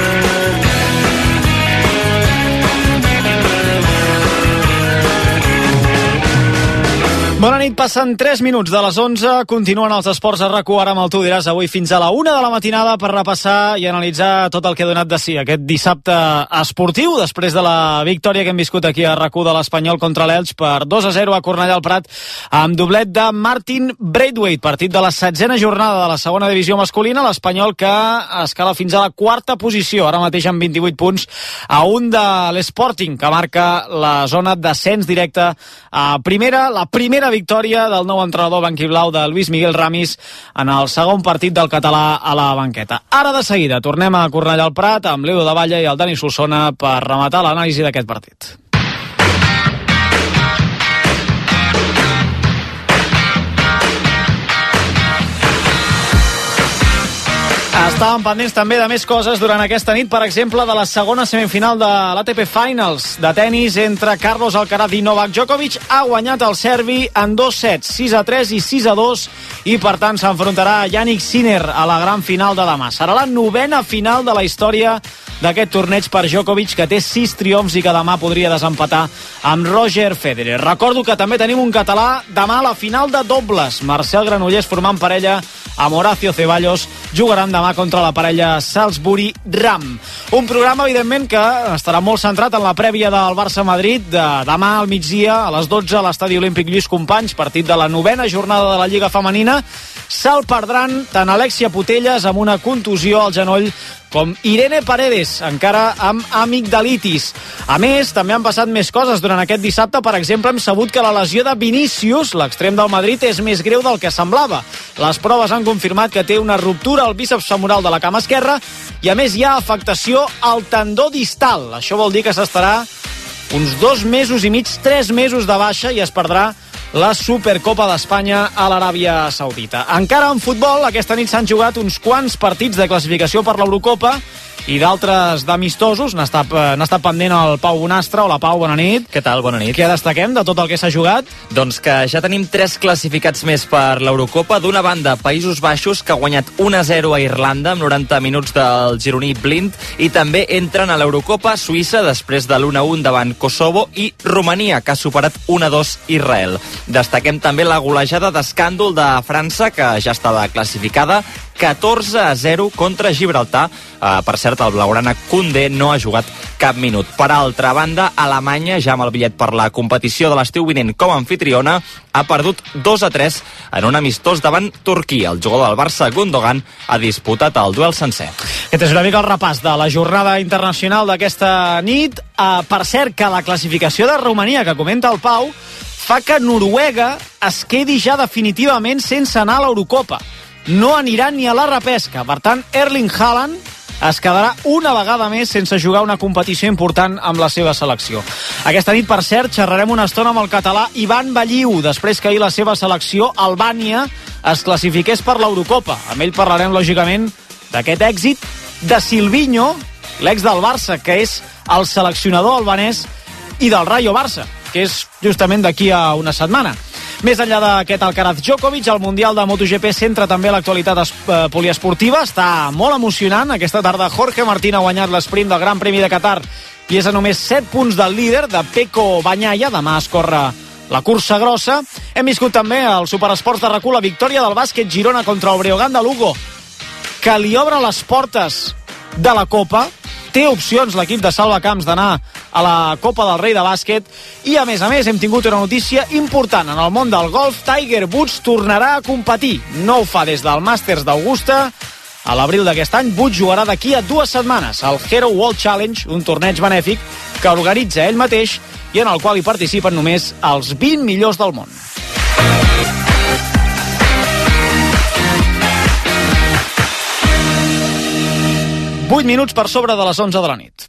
Bona nit, passen tres minuts de les onze, continuen els esports a RAC u, ara amb el Tu diràs, avui fins a la una de la matinada per repassar i analitzar tot el que ha donat de si aquest dissabte esportiu, després de la victòria que hem viscut aquí a RAC u de l'Espanyol contra l'Elx per dos a zero a Cornellà al Prat, amb doblet de Martin Braithwaite, partit de la setzena jornada de la segona divisió masculina, l'Espanyol que escala fins a la quarta posició, ara mateix amb vint-i-vuit punts, a un de l'Sporting, que marca la zona d'ascens directe a primera, la primera victòria del nou entrenador banquiblau de Luis Miguel Ramis en el segon partit del català a la banqueta. Ara de seguida tornem a Cornellà al Prat amb l'Edu de Valle i el Dani Solsona per rematar l'anàlisi d'aquest partit. Estàvem pendents també de més coses durant aquesta nit, per exemple, de la segona semifinal de l'A T P Finals de tennis entre Carlos Alcaraz i Novak Djokovic. Ha guanyat el serbi en dos sets, sis a tres i sis a dos, i per tant s'enfrontarà Yannick Sinner a la gran final de demà. Serà la novena final de la història d'aquest torneig per Djokovic, que té sis triomfs i que demà podria desempatar amb Roger Federer. Recordo que també tenim un català demà a la final de dobles. Marcel Granollers formant parella amb Horacio Ceballos jugaran demà contra la parella Salisbury-Ram. Un programa, evidentment, que estarà molt centrat en la prèvia del Barça-Madrid de demà al migdia a les dotze a l'Estadi Olímpic Lluís Companys, partit de la novena jornada de la Lliga Femenina. Se'l perdran tant Alexia Putellas amb una contusió al genoll com Irene Paredes, encara amb amigdalitis. A més, també han passat més coses durant aquest dissabte. Per exemple, hem sabut que la lesió de Vinícius, l'extrem del Madrid, és més greu del que semblava. Les proves han confirmat que té una ruptura al bíceps femoral de la cama esquerra i, a més, hi ha afectació al tendó distal. Això vol dir que s'estarà uns dos mesos i mig, tres mesos de baixa, i es perdrà la Supercopa d'Espanya a l'Aràbia Saudita. Encara en futbol, aquesta nit s'han jugat uns quants partits de classificació per l'Eurocopa i d'altres d'amistosos. N'ha estat, n'ha estat pendent el Pau Bonastre. Hola, Pau, bona nit. Què tal? Bona nit. Què destaquem de tot el que s'ha jugat? Doncs que ja tenim tres classificats més per l'Eurocopa. D'una banda, Països Baixos, que ha guanyat un a zero a Irlanda amb noranta minuts del gironí Blind, i també entren a l'Eurocopa Suïssa després de l'u a un davant Kosovo, i Romania, que ha superat un a dos Israel. Destaquem també la golejada d'escàndol de França, que ja estava classificada, catorze a zero contra Gibraltar. Uh, per cert, el blaugrana Koundé no ha jugat cap minut. Per altra banda, Alemanya, ja amb el bitllet per la competició de l'estiu vinent com a anfitriona, ha perdut dos a tres en un amistós davant Turquia. El jugador del Barça, Gundogan, ha disputat el duel sencer. Aquest és una mica el repàs de la jornada internacional d'aquesta nit. Uh, per cert, que la classificació de Romania, que comenta el Pau, fa que Noruega es quedi ja definitivament sense anar a l'Eurocopa. No anirà ni a la repesca. Per tant, Erling Haaland es quedarà una vegada més sense jugar una competició important amb la seva selecció. Aquesta nit, per cert, xerrarem una estona amb el català Ivan Balliu, després que ahir la seva selecció, Albània, es classifiqués per l'Eurocopa. Amb ell parlarem, lògicament, d'aquest èxit de Silvinho, l'ex del Barça, que és el seleccionador albanès, i del Rayo Barça, que és justament d'aquí a una setmana. Més enllà d'aquest Alcaraz Djokovic, el Mundial de MotoGP centra també l'actualitat eh, poliesportiva. Està molt emocionant. Aquesta tarda Jorge Martín ha guanyat l'esprint del Gran Premi de Qatar i és a només set punts del líder, de Pecco Bagnaia. Demà es corre la cursa grossa. Hem viscut també al Superesports de RAC u la victòria del bàsquet Girona contra el Breogán de Lugo, que li obre les portes de la Copa. Té opcions l'equip de Salva Camps d'anar a la Copa del Rei de bàsquet, i a més a més hem tingut una notícia important en el món del golf. Tiger Woods tornarà a competir. No ho fa des del Masters d'Augusta. A l'abril d'aquest any, Woods jugarà d'aquí a dues setmanes al Hero World Challenge, un torneig benèfic que organitza ell mateix i en el qual hi participen només els vint millors del món. vuit minuts per sobre de les onze de la nit.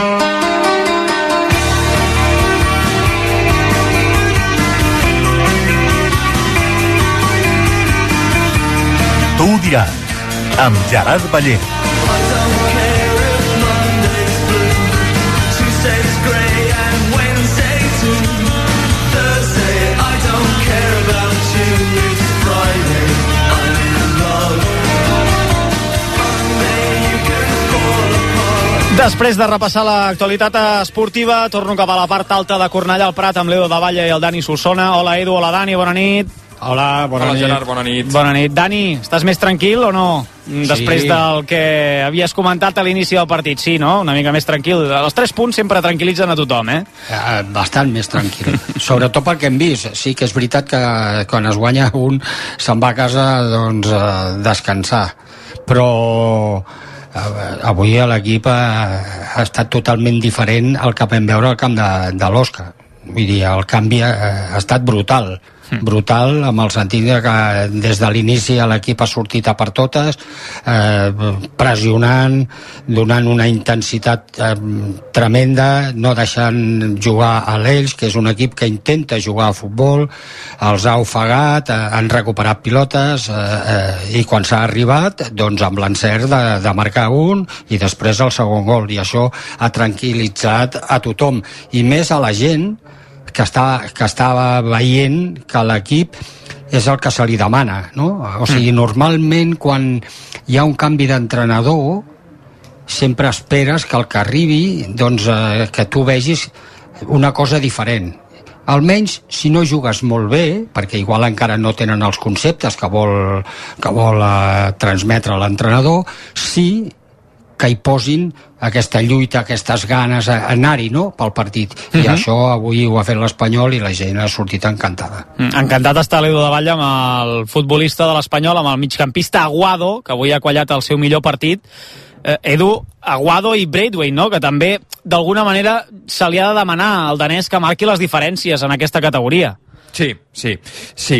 Tu ho diràs, amb Gerard Ballé. Després de repassar l'actualitat esportiva, torno cap a la part alta de Cornellà al Prat amb l'Edu de Valla i el Dani Solsona. Hola, Edu. Hola, Dani. Bona nit. Hola, bona Hola, nit. Gerard, bona nit. Bona nit. Dani, estàs més tranquil o no? Després Sí. del que havies comentat a l'inici del partit. Sí, no? Una mica més tranquil. Els tres punts sempre tranquil·litzen a tothom, eh? Eh, bastant més tranquil. Sobretot pel que hem vist. Sí que és veritat que quan es guanya un se'n va a casa, doncs, a descansar. Però eh, avui l'equip ha, ha estat totalment diferent al que vam veure al camp de, de l'Osca. Vull dir, el canvi ha, ha estat brutal. brutal, amb el sentit que des de l'inici l'equip ha sortit a per totes, eh, pressionant, donant una intensitat eh, tremenda, no deixant jugar a l'Elx, que és un equip que intenta jugar a futbol, els ha ofegat, eh, han recuperat pilotes, eh, eh, i quan s'ha arribat, doncs amb l'encert de, de marcar un i després el segon gol, i això ha tranquil·litzat a tothom, i més a la gent que, està, que estava veient que l'equip és el que se li demana, no? O sigui, normalment quan hi ha un canvi d'entrenador sempre esperes que el que arribi, doncs, eh, que tu vegis una cosa diferent. Almenys si no jugues molt bé, perquè igual encara no tenen els conceptes que vol, que vol eh, transmetre l'entrenador, sí que hi posin aquesta lluita, aquestes ganes a anar-hi, no?, pel partit. Uh-huh. I això avui ho ha fet l'Espanyol i la gent ha sortit encantada. Mm, encantat està l'Edu de Vall amb el futbolista de l'Espanyol, amb el migcampista Aguado, que avui ha quallat el seu millor partit. Eh, Edu, Aguado i Braithwaite, no?, que també d'alguna manera se li ha de demanar al danès que marqui les diferències en aquesta categoria. Sí, sí, sí.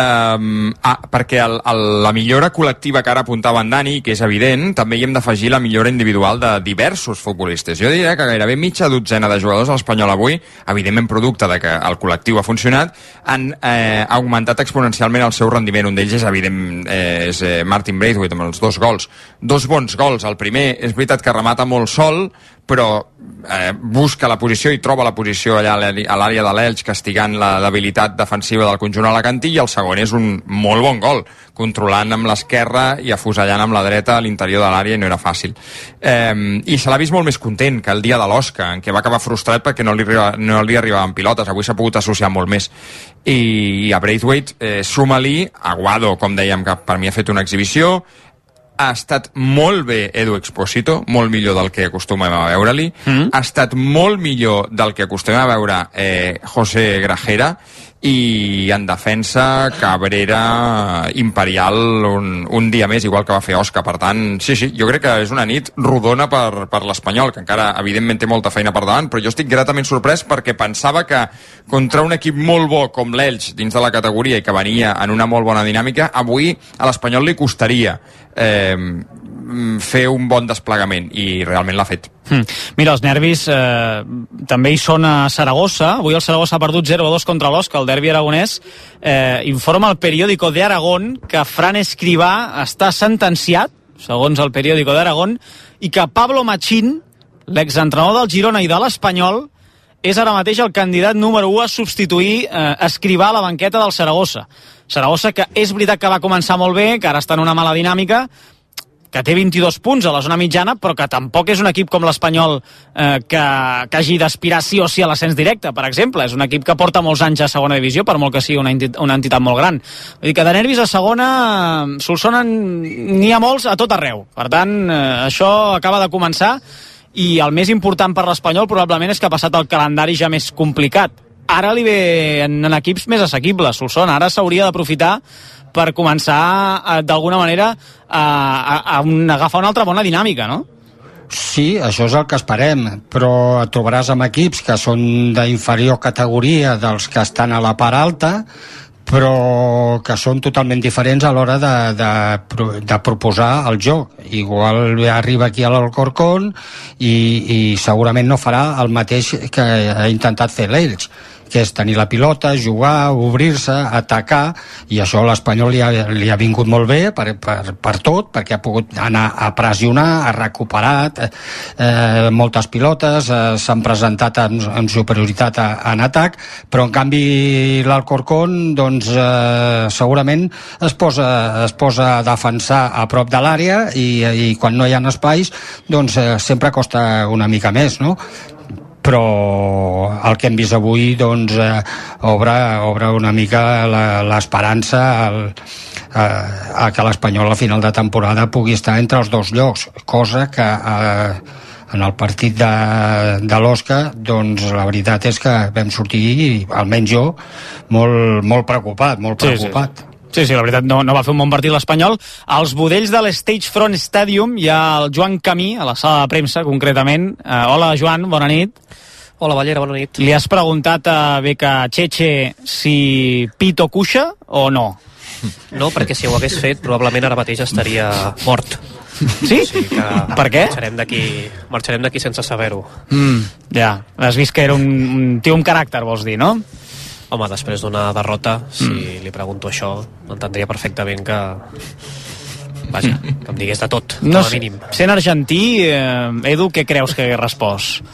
Um, ah, perquè el, el, la millora col·lectiva que ara apuntava en Dani, que és evident, també hi hem d'afegir la millora individual de diversos futbolistes. Jo diria que gairebé mitja dotzena de jugadors a l'Espanyol avui, evidentment producte de que el col·lectiu ha funcionat, han eh, augmentat exponencialment el seu rendiment. Un d'ells és evident, eh, és eh, Martin Braithwaite amb els dos gols. Dos bons gols. El primer és veritat que remata molt sol, però eh, busca la posició i troba la posició allà a l'àrea de l'Elx, castigant la debilitat defensiva del conjunt alacantí, i el segon és un molt bon gol, controlant amb l'esquerra i afusellant amb la dreta a l'interior de l'àrea, i no era fàcil. Eh, I se l'ha vist molt més content que el dia de l'Osca, en què va acabar frustrat perquè no li, no li arribaven pilotes. Avui s'ha pogut associar molt més. I, i a Braithwaite, eh, suma-li Aguado, com dèiem, que per mi ha fet una exhibició. Ha estat molt bé Edu Expósito, molt millor del que acostumem a veure-li. Mm. Ha estat molt millor del que acostumem a veure eh, José Grajera, i en defensa Cabrera Imperial un, un dia més, igual que va fer Oscar. Per tant, sí, sí, jo crec que és una nit rodona per, per l'Espanyol, que encara evidentment té molta feina per davant, però jo estic gratament sorprès perquè pensava que contra un equip molt bo com l'Elx dins de la categoria i que venia en una molt bona dinàmica, avui a l'Espanyol li costaria eh, fer un bon desplegament, i realment l'ha fet. Hmm. Mira, els nervis eh, també hi són a Saragossa. Avui el Saragossa ha perdut zero a dos contra l'Osca, el derbi aragonès. Eh, informa el periòdico de Aragón que Fran Escrivá està sentenciat, segons el periòdico d'Aragón, i que Pablo Machín, l'exentrenador del Girona i de l'Espanyol, és ara mateix el candidat número u a substituir eh, Escrivá a la banqueta del Saragossa. Saragossa, que és veritat que va començar molt bé, que ara està en una mala dinàmica, que té vint-i-dos punts a la zona mitjana, però que tampoc és un equip com l'Espanyol eh, que, que hagi d'aspirar sí o sí a l'ascens directe, per exemple. És un equip que porta molts anys a segona divisió, per molt que sigui una entitat, una entitat molt gran. Vull dir que de nervis a segona, eh, Solsona n'hi ha molts a tot arreu. Per tant, eh, això acaba de començar, i el més important per l'Espanyol probablement és que ha passat el calendari ja més complicat. Ara li ve en, en equips més assequibles, Solsona. Ara s'hauria d'aprofitar per començar, a, d'alguna manera, a, a, a, un, a agafar una altra bona dinàmica, no? Sí, això és el que esperem, però et trobaràs amb equips que són d'inferior categoria dels que estan a la part alta, però que són totalment diferents a l'hora de, de, de proposar el joc. Igual arriba aquí a l'Alcorcón i, i segurament no farà el mateix que ha intentat fer l'Elx, que és tenir la pilota, jugar, obrir-se, atacar, i això a l'Espanyol li, ha, li ha vingut molt bé per, per, per tot, perquè ha pogut anar a pressionar, ha recuperat eh, moltes pilotes, eh, s'han presentat en, en superioritat a, en atac, però en canvi l'Alcorcón doncs eh, segurament es posa, es posa a defensar a prop de l'àrea, i, i quan no hi ha espais doncs eh, sempre costa una mica més, no? Però el que hem vist avui doncs, eh, obre, obre una mica l'esperança al, a, a que l'Espanyol a final de temporada pugui estar entre els dos llocs, cosa que eh, en el partit de, de l'Osca doncs la veritat és que vam sortir, almenys jo, molt, molt preocupat, molt preocupat. Sí, sí. Sí, sí, la veritat, no, no va fer un bon partit l'Espanyol. Als budells de l'Stage Front Stadium hi ha el Joan Camí, a la sala de premsa, concretament. Uh, hola, Joan, bona nit. Hola, Ballera, bona nit. Li has preguntat a Beca Cheche si pito cuixa o no? No, perquè si ho hagués fet, probablement ara mateix estaria mort. Sí? O sigui que per què? Marxarem d'aquí, marxarem d'aquí sense saber-ho. Mm, ja, has vist que era un, un tio amb caràcter, vols dir, no? Home, després d'una derrota, si mm. li pregunto això, entendria perfectament que... Vaja, que em digués de tot, no com a sé, mínim. Sent argentí, eh, Edu, què creus que hagués respost?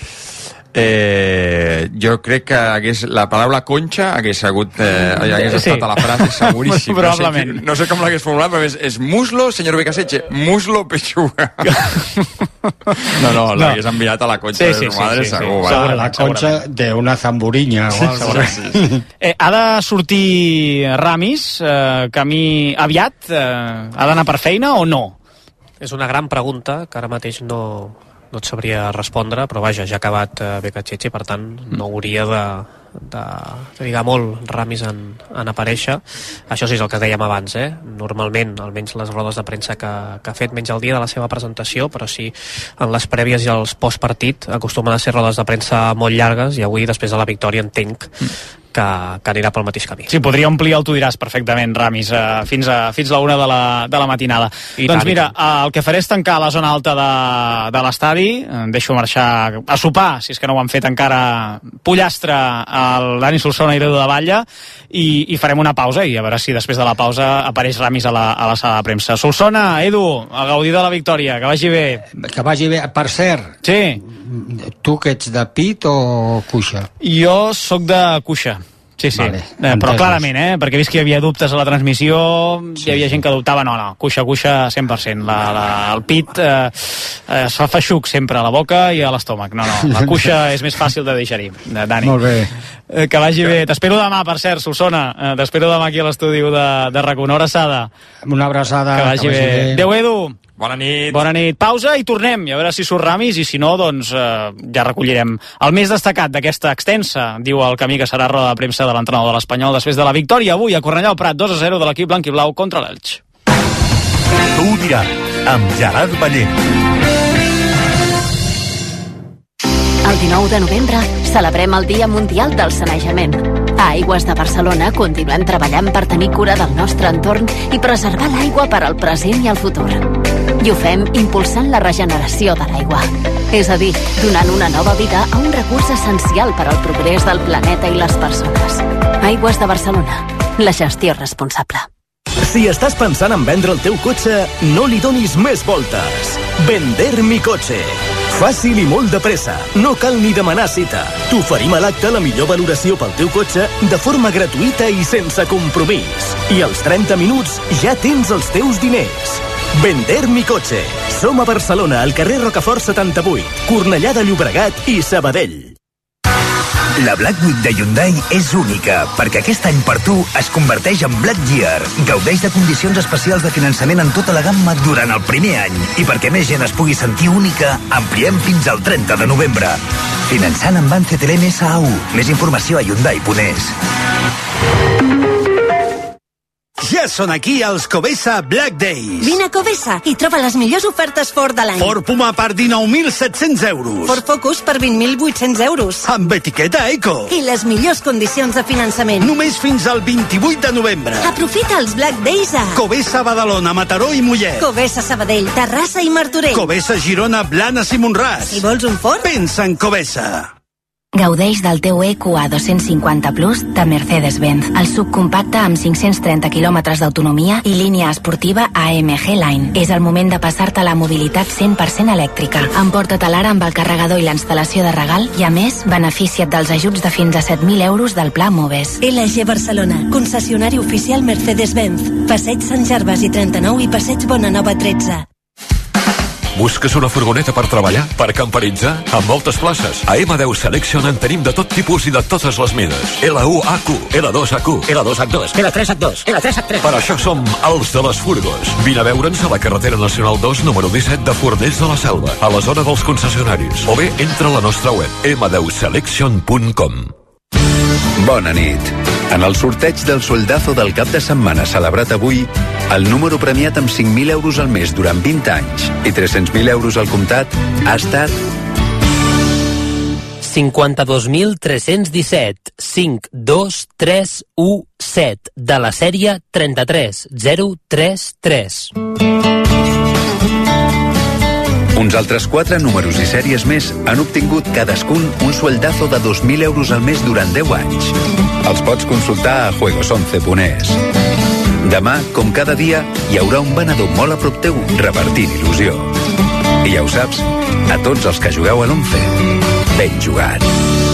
Eh, jo crec que hagués, la paraula conxa hagués hagut eh, hagués sí. estat a la frase seguríssim. Probablement. No sé, no sé com l'hagués formulat, però és, és muslo, senyor Becaseche, muslo pechuga. no, no, l'hagués no. enviat a la conxa sí, sí, de su madre, sí, sí, segur. Sí. Vale. La concha de una zamburiña o algo així. Eh, ha de sortir Ramis eh, camí aviat? Eh, ha d'anar per feina o no? És una gran pregunta que ara mateix no... no et sabria respondre, però vaja, ja ha acabat eh, Becacheche, per tant no hauria de, de, de trigar molt Ramis en, en aparèixer. Això sí és el que dèiem abans, eh? Normalment, almenys les rodes de premsa que, que ha fet, menys el dia de la seva presentació, però sí en les prèvies i els postpartit acostumen a ser rodes de premsa molt llargues, i avui, després de la victòria, entenc que, que anirà pel mateix camí. Sí, podria omplir el Tu diràs perfectament, Ramis, eh, fins a fins la una de la, de la matinada. I doncs tant, mira, el que faré és tancar la zona alta de, de l'estadi, deixo marxar a sopar, si és que no ho han fet encara, pollastre al Dani Solsona i l'Edu de Batlle, i, i farem una pausa, i a veure si després de la pausa apareix Ramis a la, a la sala de premsa. Solsona, Edu, a gaudir de la victòria, que vagi bé. Que vagi bé. Per cert, sí. Tu que ets de pit o cuixa? Jo sóc de cuixa. Sí, sí, vale, eh, però clarament, eh? Perquè he vist que hi havia dubtes a la transmissió, sí, hi havia gent que dubtava, no, no, cuixa, cuixa, cent per cent. La, la, el pit eh, eh, es fa feixuc sempre a la boca i a l'estómac. No, no, la cuixa és més fàcil de digerir, Dani. Molt bé. Eh, que vagi bé. T'espero demà, per cert, Solsona. Eh, T'espero demà aquí a l'estudi de, de RAC u. Una abraçada. Una abraçada. Que vagi, que vagi bé. bé. Adéu, Edu. Bona nit. Bona nit. Pausa i tornem. I a veure si surt Ramis, i si no, doncs eh, ja recollirem el més destacat d'aquesta extensa, diu el camí que serà roda de premsa de l'entrenador de l'Espanyol després de la victòria avui a Cornellà al Prat, dos a zero de l'equip blanc i blau contra l'Elx. Tu diràs, amb Gerard Ballé. El dinou de novembre celebrem el Dia Mundial del Sanejament. A Aigües de Barcelona continuem treballant per tenir cura del nostre entorn i preservar l'aigua per al present i el futur. I ho fem impulsant la regeneració de l'aigua. És a dir, donant una nova vida a un recurs essencial per al progrés del planeta i les persones. Aigües de Barcelona. La gestió responsable. Si estàs pensant en vendre el teu cotxe, no li donis més voltes. Vender mi cotxe. Fàcil i molt de pressa. No cal ni demanar cita. T'oferim a l'acte la millor valoració pel teu cotxe de forma gratuïta i sense compromís. I als trenta minuts ja tens els teus diners. Vender mi cotxe. Som a Barcelona, al carrer Rocafort setanta-vuit, Cornellà de Llobregat i Sabadell. La Black Week de Hyundai és única, perquè aquest any per tu es converteix en Black Year. Gaudeix de condicions especials de finançament en tota la gamma durant el primer any. I perquè més gent es pugui sentir única, ampliem fins al trenta de novembre. Finançant amb Banc C T L M S A U. Més informació a Hyundai punt es. Ja són aquí els Covesa Black Days. Vine a Covesa i troba les millors ofertes Ford de l'any. Ford Puma per dinou mil set-cents euros. Ford Focus per vint mil vuit-cents euros. Amb etiqueta Eco. I les millors condicions de finançament. Només fins al vint-i-vuit de novembre. Aprofita els Black Days a Covesa, Badalona, Mataró i Mollet. Covesa, Sabadell, Terrassa i Martorell. Covesa, Girona, Blanes i Montràs. Si vols un Ford, pensa en Covesa. Gaudeix del teu E Q A dos-cents cinquanta Plus de Mercedes-Benz, el subcompacte amb cinc-cents trenta quilòmetres d'autonomia i línia esportiva A M G Line. És el moment de passar-te a la mobilitat cent per cent elèctrica. Emporta-te l'ara amb el carregador i la instal·lació de regal i, a més, beneficia't dels ajuts de fins a set mil euros del Pla Moves. L G Barcelona, concessionari oficial Mercedes-Benz. Passeig Sant Gervas i trenta-nou i Passeig Bonanova tretze. Busques una furgoneta per treballar? Per camperitzar? Amb moltes places. A M deu Selection en tenim de tot tipus i de totes les mides. L u H Q, L dos H Q, L dos H dos, L tres H dos, L tres H tres. Per això som els de les furgos. Vine a veure'ns a la carretera nacional dos, número disset de Fornells de la Selva, a la zona dels concessionaris. O bé, entra a la nostra web, m deu selection punt com. Bona nit. En el sorteig del soldazo del cap de setmana celebrat avui, el número premiat amb cinc mil euros al mes durant vint anys i tres-cents mil euros al comptat ha estat cinquanta-dos mil tres-cents disset cinc dos tres u set de la sèrie trenta-tres zero tres tres. Uns altres quatre números i sèries més han obtingut cadascun un sueldazo de dos mil euros al mes durant deu anys. Els pots consultar a juegos once punt es. Demà, com cada dia, hi haurà un venedor molt a prop teu repartint il·lusió. I ja ho saps, a tots els que jugueu a l'once, ben jugat.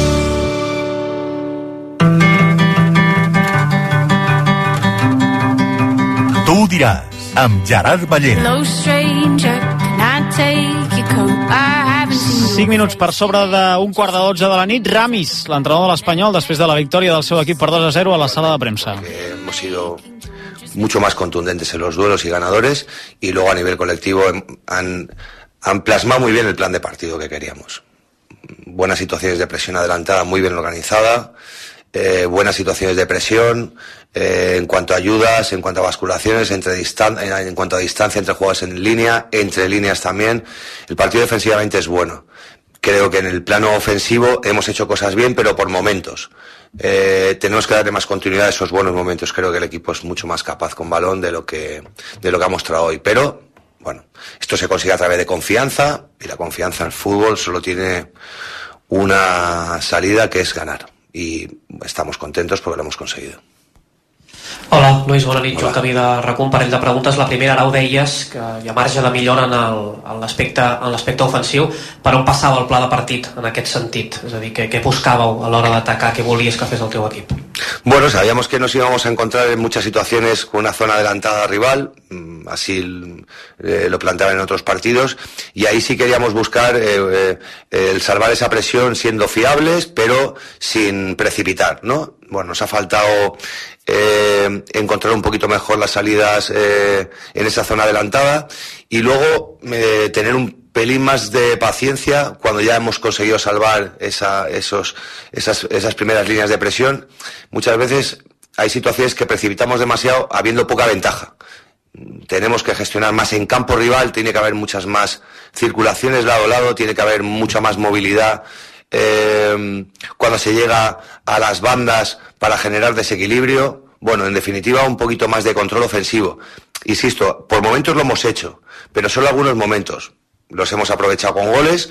Tu ho diràs, amb Gerard Ballera. cinc minuts per sobre d'un quart de dotze de la nit. Ramis, l'entrenador de l'Espanyol, després de la victòria del seu equip per dos a zero a la sala de premsa. Hemos sido mucho más contundentes en los duelos y ganadores, y luego a nivel colectivo han, han plasmado muy bien el plan de partido que queríamos. Buenas situaciones de presión adelantada, muy bien organizada, eh, buenas situaciones de presión, eh, en cuanto a ayudas, en cuanto a basculaciones, entre distan en cuanto a distancia entre jugadores en línea, entre líneas también. El partido defensivamente es bueno. Creo que en el plano ofensivo hemos hecho cosas bien, pero por momentos. Eh, tenemos que darle más continuidad a esos buenos momentos. Creo que el equipo es mucho más capaz con balón de lo que, de lo que ha mostrado hoy. Pero, bueno, esto se consigue a través de confianza, y la confianza en el fútbol solo tiene una salida, que es ganar. Y estamos contentos porque lo hemos conseguido. Hola, Lluís, bona nit. Joan Camí de R A C U, un parell de preguntes. La primera, ara ho deies, que hi ha marge de millora en el- en l'aspecte en l'aspecte ofensiu. Per on passava el pla de partit en aquest sentit? És a dir, què, què buscàveu a l'hora d'atacar? Què volies que fes el teu equip? Bueno, sabíamos que nos íbamos a encontrar en muchas situaciones con una zona adelantada rival, mm, así eh, lo planteaban en otros partidos, y ahí sí queríamos buscar eh, eh, el salvar esa presión siendo fiables, pero sin precipitar, ¿no? Bueno, nos ha faltado eh, encontrar un poquito mejor las salidas eh, en esa zona adelantada, y luego eh, tener un pelín más de paciencia cuando ya hemos conseguido salvar esa, esos, esas, esas primeras líneas de presión. Muchas veces hay situaciones que precipitamos demasiado habiendo poca ventaja. Tenemos que gestionar más en campo rival, tiene que haber muchas más circulaciones lado a lado, tiene que haber mucha más movilidad eh, cuando se llega a las bandas para generar desequilibrio. Bueno, en definitiva, un poquito más de control ofensivo. Insisto, por momentos lo hemos hecho, pero solo algunos momentos. Los hemos aprovechado con goles,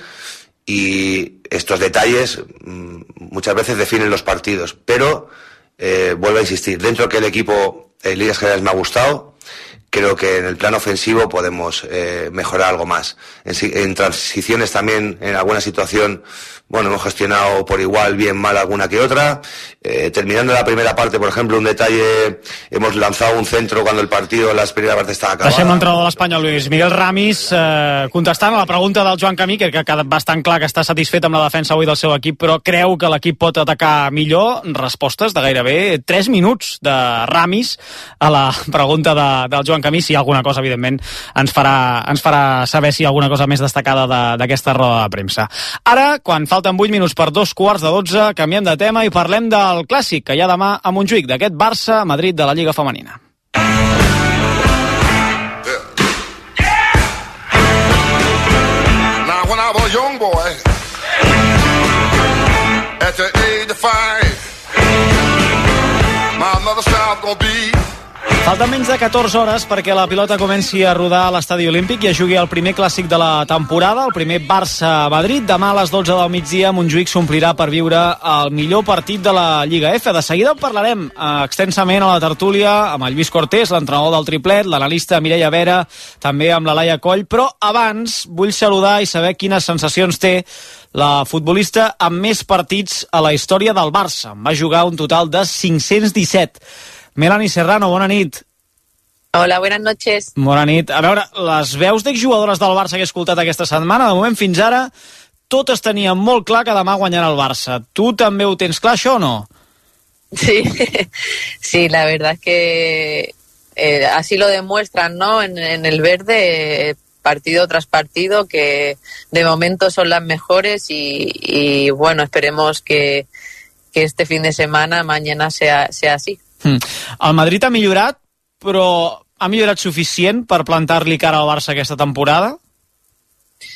y estos detalles mmm, muchas veces definen los partidos. Pero, eh, vuelvo a insistir, dentro que el equipo en líneas generales me ha gustado, creo que en el plano ofensivo podemos eh, mejorar algo más. En, en transiciones también, en alguna situación, bueno, hemos gestionado por igual, bien, mal, alguna que otra. Eh, terminando la primera parte, por ejemplo, un detalle, hemos lanzado un centro cuando el partido en la primera parte estaba acabado. Deixem l'entrenador de l'Espanyol, Lluís. Miguel Ramis, eh, contestant a la pregunta del Joan Camí, que ha quedat bastant clar que està satisfet amb la defensa avui del seu equip, però creu que l'equip pot atacar millor. Respostes de gairebé tres minuts de Ramis a la pregunta de, del Joan Camí. Si hi ha alguna cosa, evidentment, ens farà, ens farà saber si hi ha alguna cosa més destacada d'aquesta roda de premsa. Ara, quan falten vuit minuts per dos quarts de dotze, canviem de tema i parlem del clàssic que hi ha demà a Montjuïc, d'aquest Barça-Madrid de la Lliga Femenina. Now when I was a young boy, at the age of five, my mother said I was gonna be. Falten menys de catorze hores perquè la pilota comenci a rodar a l'Estadi Olímpic i es jugui el primer clàssic de la temporada, el primer Barça-Madrid. Demà a les dotze del migdia Montjuïc s'omplirà per viure el millor partit de la Lliga F. De seguida en parlarem eh, extensament a la tertúlia amb el Lluís Cortés, l'entrenador del triplet, l'analista Mireia Vera, també amb la Laia Coll, però abans vull saludar i saber quines sensacions té la futbolista amb més partits a la història del Barça. Va jugar un total de cinc-cents disset. Melanie Serrano, bona nit. Hola, buenas noches. Bona nit. A veure, les veus d'exjugadores del Barça que he escoltat aquesta setmana, de moment fins ara, totes tenien molt clar que demà guanyarà el Barça. Tu també ho tens clar, això, o no? Sí, sí, la verdad es que eh, así lo demuestran, ¿no? En, en el verde, eh, partido tras partido, que de momento son las mejores y, y bueno, esperemos que, que este fin de semana, mañana, sea, sea así. Mm. El Madrid ha millorat, però ha millorat suficient per plantar-li cara al Barça aquesta temporada?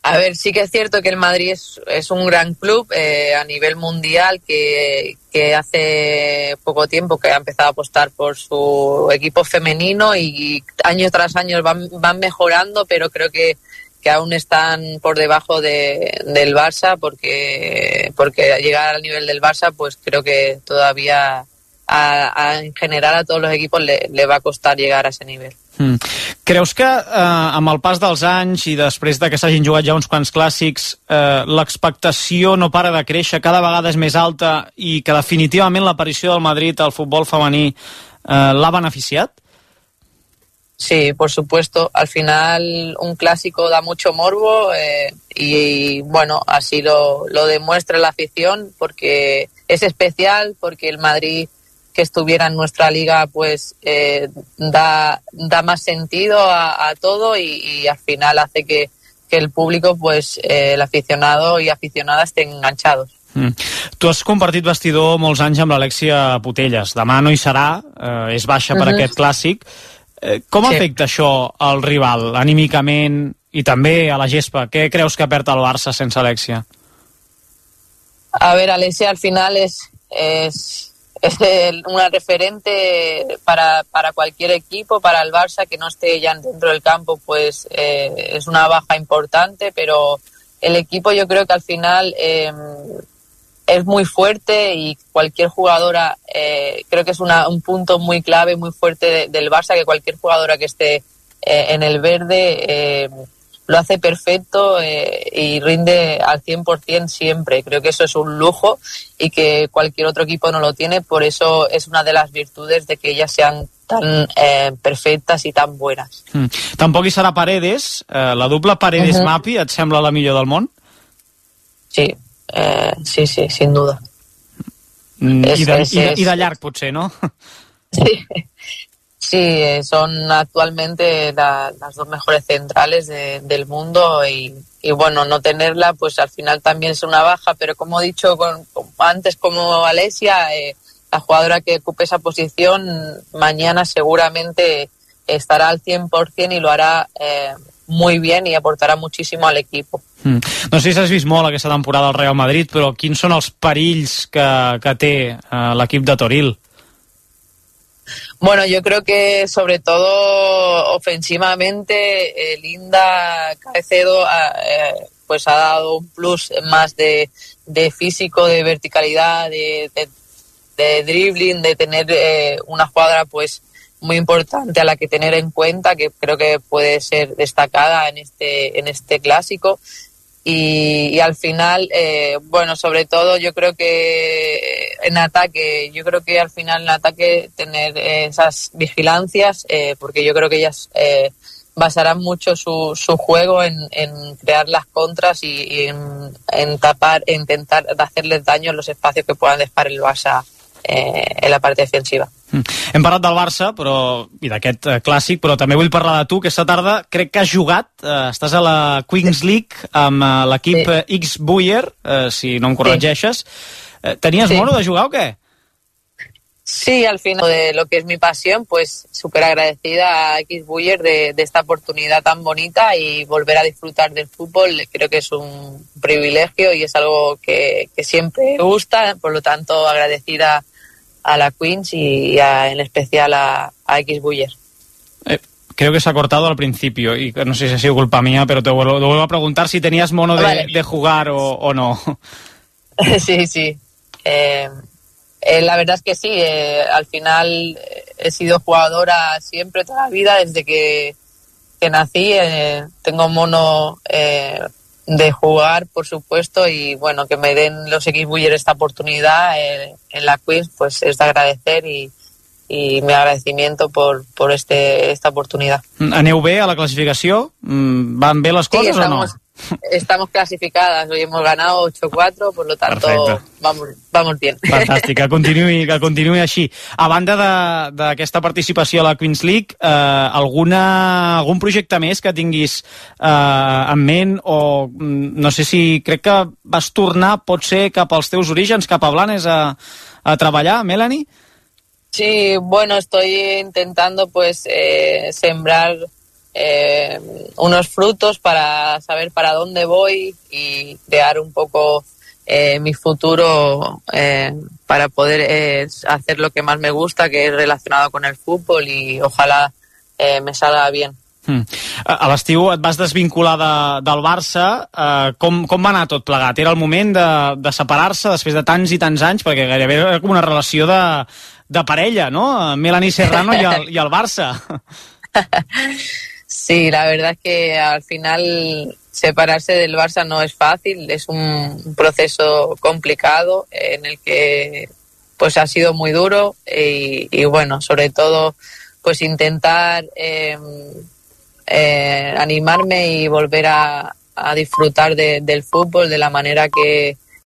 A ver, sí que es cierto que el Madrid es, es un gran club eh, a nivel mundial que, que hace poco tiempo que ha empezado a apostar por su equipo femenino y año tras año van, van mejorando, pero creo que, que aún están por debajo de, del Barça porque, porque llegar al nivel del Barça pues creo que todavía a, a, en general a todos los equipos le, le va a costar llegar a ese nivel. Mm. Creus que eh, amb el pas dels anys i després de que s'hagin jugat ja uns quants clàssics eh, l'expectació no para de créixer, cada vegada és més alta i que definitivament l'aparició del Madrid al futbol femení eh, l'ha beneficiat? Sí, por supuesto. Al final un clásico da mucho morbo eh, y, y bueno, así lo, lo demuestra la afición porque es especial, porque el Madrid que estuviera en nuestra liga pues eh, da, da más sentido a, a todo y, y al final hace que, que el público, pues eh, el aficionado y aficionada estén enganchados. Mm. Tu has compartit vestidor molts anys amb l'Alexia Putellas. Demà no hi serà, eh, és baixa per uh-huh. aquest clàssic. Eh, com sí. afecta això al rival, anímicament i també a la gespa? Què creus que perd el Barça sense Alexia? A ver, Alexia al final es... es... es una referente para, para cualquier equipo, para el Barça que no esté ya dentro del campo, pues eh, es una baja importante, pero el equipo yo creo que al final eh, es muy fuerte y cualquier jugadora, eh, creo que es una, un punto muy clave, muy fuerte de, del Barça, que cualquier jugadora que esté eh, en el verde eh, lo hace perfecto eh, y rinde al cien por ciento siempre. Creo que eso es un lujo y que cualquier otro equipo no lo tiene, por eso es una de las virtudes de que ellas sean tan eh, perfectes i tan buenas. Mm. Tampoc hi serà Paredes, eh, la dupla Paredes-Mapi, uh-huh. et sembla la millor del món? Sí, eh, sí, sí, sin duda. Mm, és, i, de, és, i, de, I de llarg potser, no? Sí. Sí, son actualmente la, las dos mejores centrales de, del mundo y, y bueno, no tenerla pues al final también es una baja, pero como he dicho con, con, antes como Alexia, eh, la jugadora que ocupe esa posición mañana seguramente estará al cien por ciento y lo hará eh, muy bien y aportarà muchísimo al equipo. Mm. No sé si has vist molt aquesta temporada al Real Madrid, però quins són els perills que, que té eh, l'equip de Toril? Bueno, yo creo que sobre todo ofensivamente eh, Linda Caicedo eh, pues ha dado un plus más de, de físico, de verticalidad, de, de, de dribbling, de tener eh, una jugadora pues muy importante a la que tener en cuenta, que creo que puede ser destacada en este en este clásico. Y, y al final, eh, bueno, sobre todo yo creo que en ataque, yo creo que al final en ataque tener eh, esas vigilancias, eh, porque yo creo que ellas eh, basarán mucho su, su juego en, en crear las contras y, y en, en tapar, en intentar hacerles daño en los espacios que puedan dejar el Barça eh, en la parte defensiva. Hem parlat del Barça però, i d'aquest eh, clàssic, però també vull parlar de tu. Aquesta tarda crec que has jugat, eh, estàs a la Queens League amb eh, l'equip sí. X Buyer, eh, si no em corregeixes. Eh, tenies sí. mono de jugar o què? Sí, al final de lo que es mi pasión, pues súper agradecida a X Buyer de, de esta oportunidad tan bonita y volver a disfrutar del fútbol. Creo que es un privilegio y es algo que, que siempre me gusta, por lo tanto agradecida a la Queens y a, en especial a, a X Buyer. Eh, creo que se ha cortado al principio y no sé si ha sido culpa mía, pero te vuelvo, te vuelvo a preguntar si tenías mono de, vale. de jugar o, o no. Sí, sí. Eh, eh, la verdad es que sí. Eh, al final he sido jugadora siempre, toda la vida, desde que, que nací. Eh, tengo mono eh, de jugar, por supuesto, y bueno, que me den los X Buyer esta oportunidad eh, en la Queens, pues es de agradecer y, y mi agradecimiento por, por este, esta oportunidad. Aneu bé a la clasificació? Van bé les coses sí, estamos, o no? Estamos clasificadas, hoy hemos ganado ocho cuatro, por lo tanto vamos, vamos bien. Fantàstic, que continuï, que continuï així. A banda d'aquesta participació a la Queens League, eh, alguna, algun projecte més que tinguis eh, en ment o no sé si crec que vas tornar potser cap als teus orígens, cap a Blanes a, a treballar, Melanie? Sí, bueno, estoy intentando pues eh, sembrar eh, unos frutos para saber para dónde voy y crear un poco eh, mi futuro eh, para poder eh, hacer lo que más me gusta, que es relacionado con el fútbol, y ojalá eh, me salga bien. Mm. A l'estiu et vas desvincular de, del Barça. Uh, com, com va anar tot plegat? Era el moment de, de separar-se després de tants i tants anys, perquè gairebé era com una relació de, de parella, ¿no? Melanie Serrano y el, y el Barça. Sí, la verdad es que al final separarse del Barça no es fácil, es un proceso complicado en el que pues ha sido muy duro y, y bueno, sobre todo pues intentar eh, eh, animarme y volver a, a disfrutar de, del fútbol de la manera que,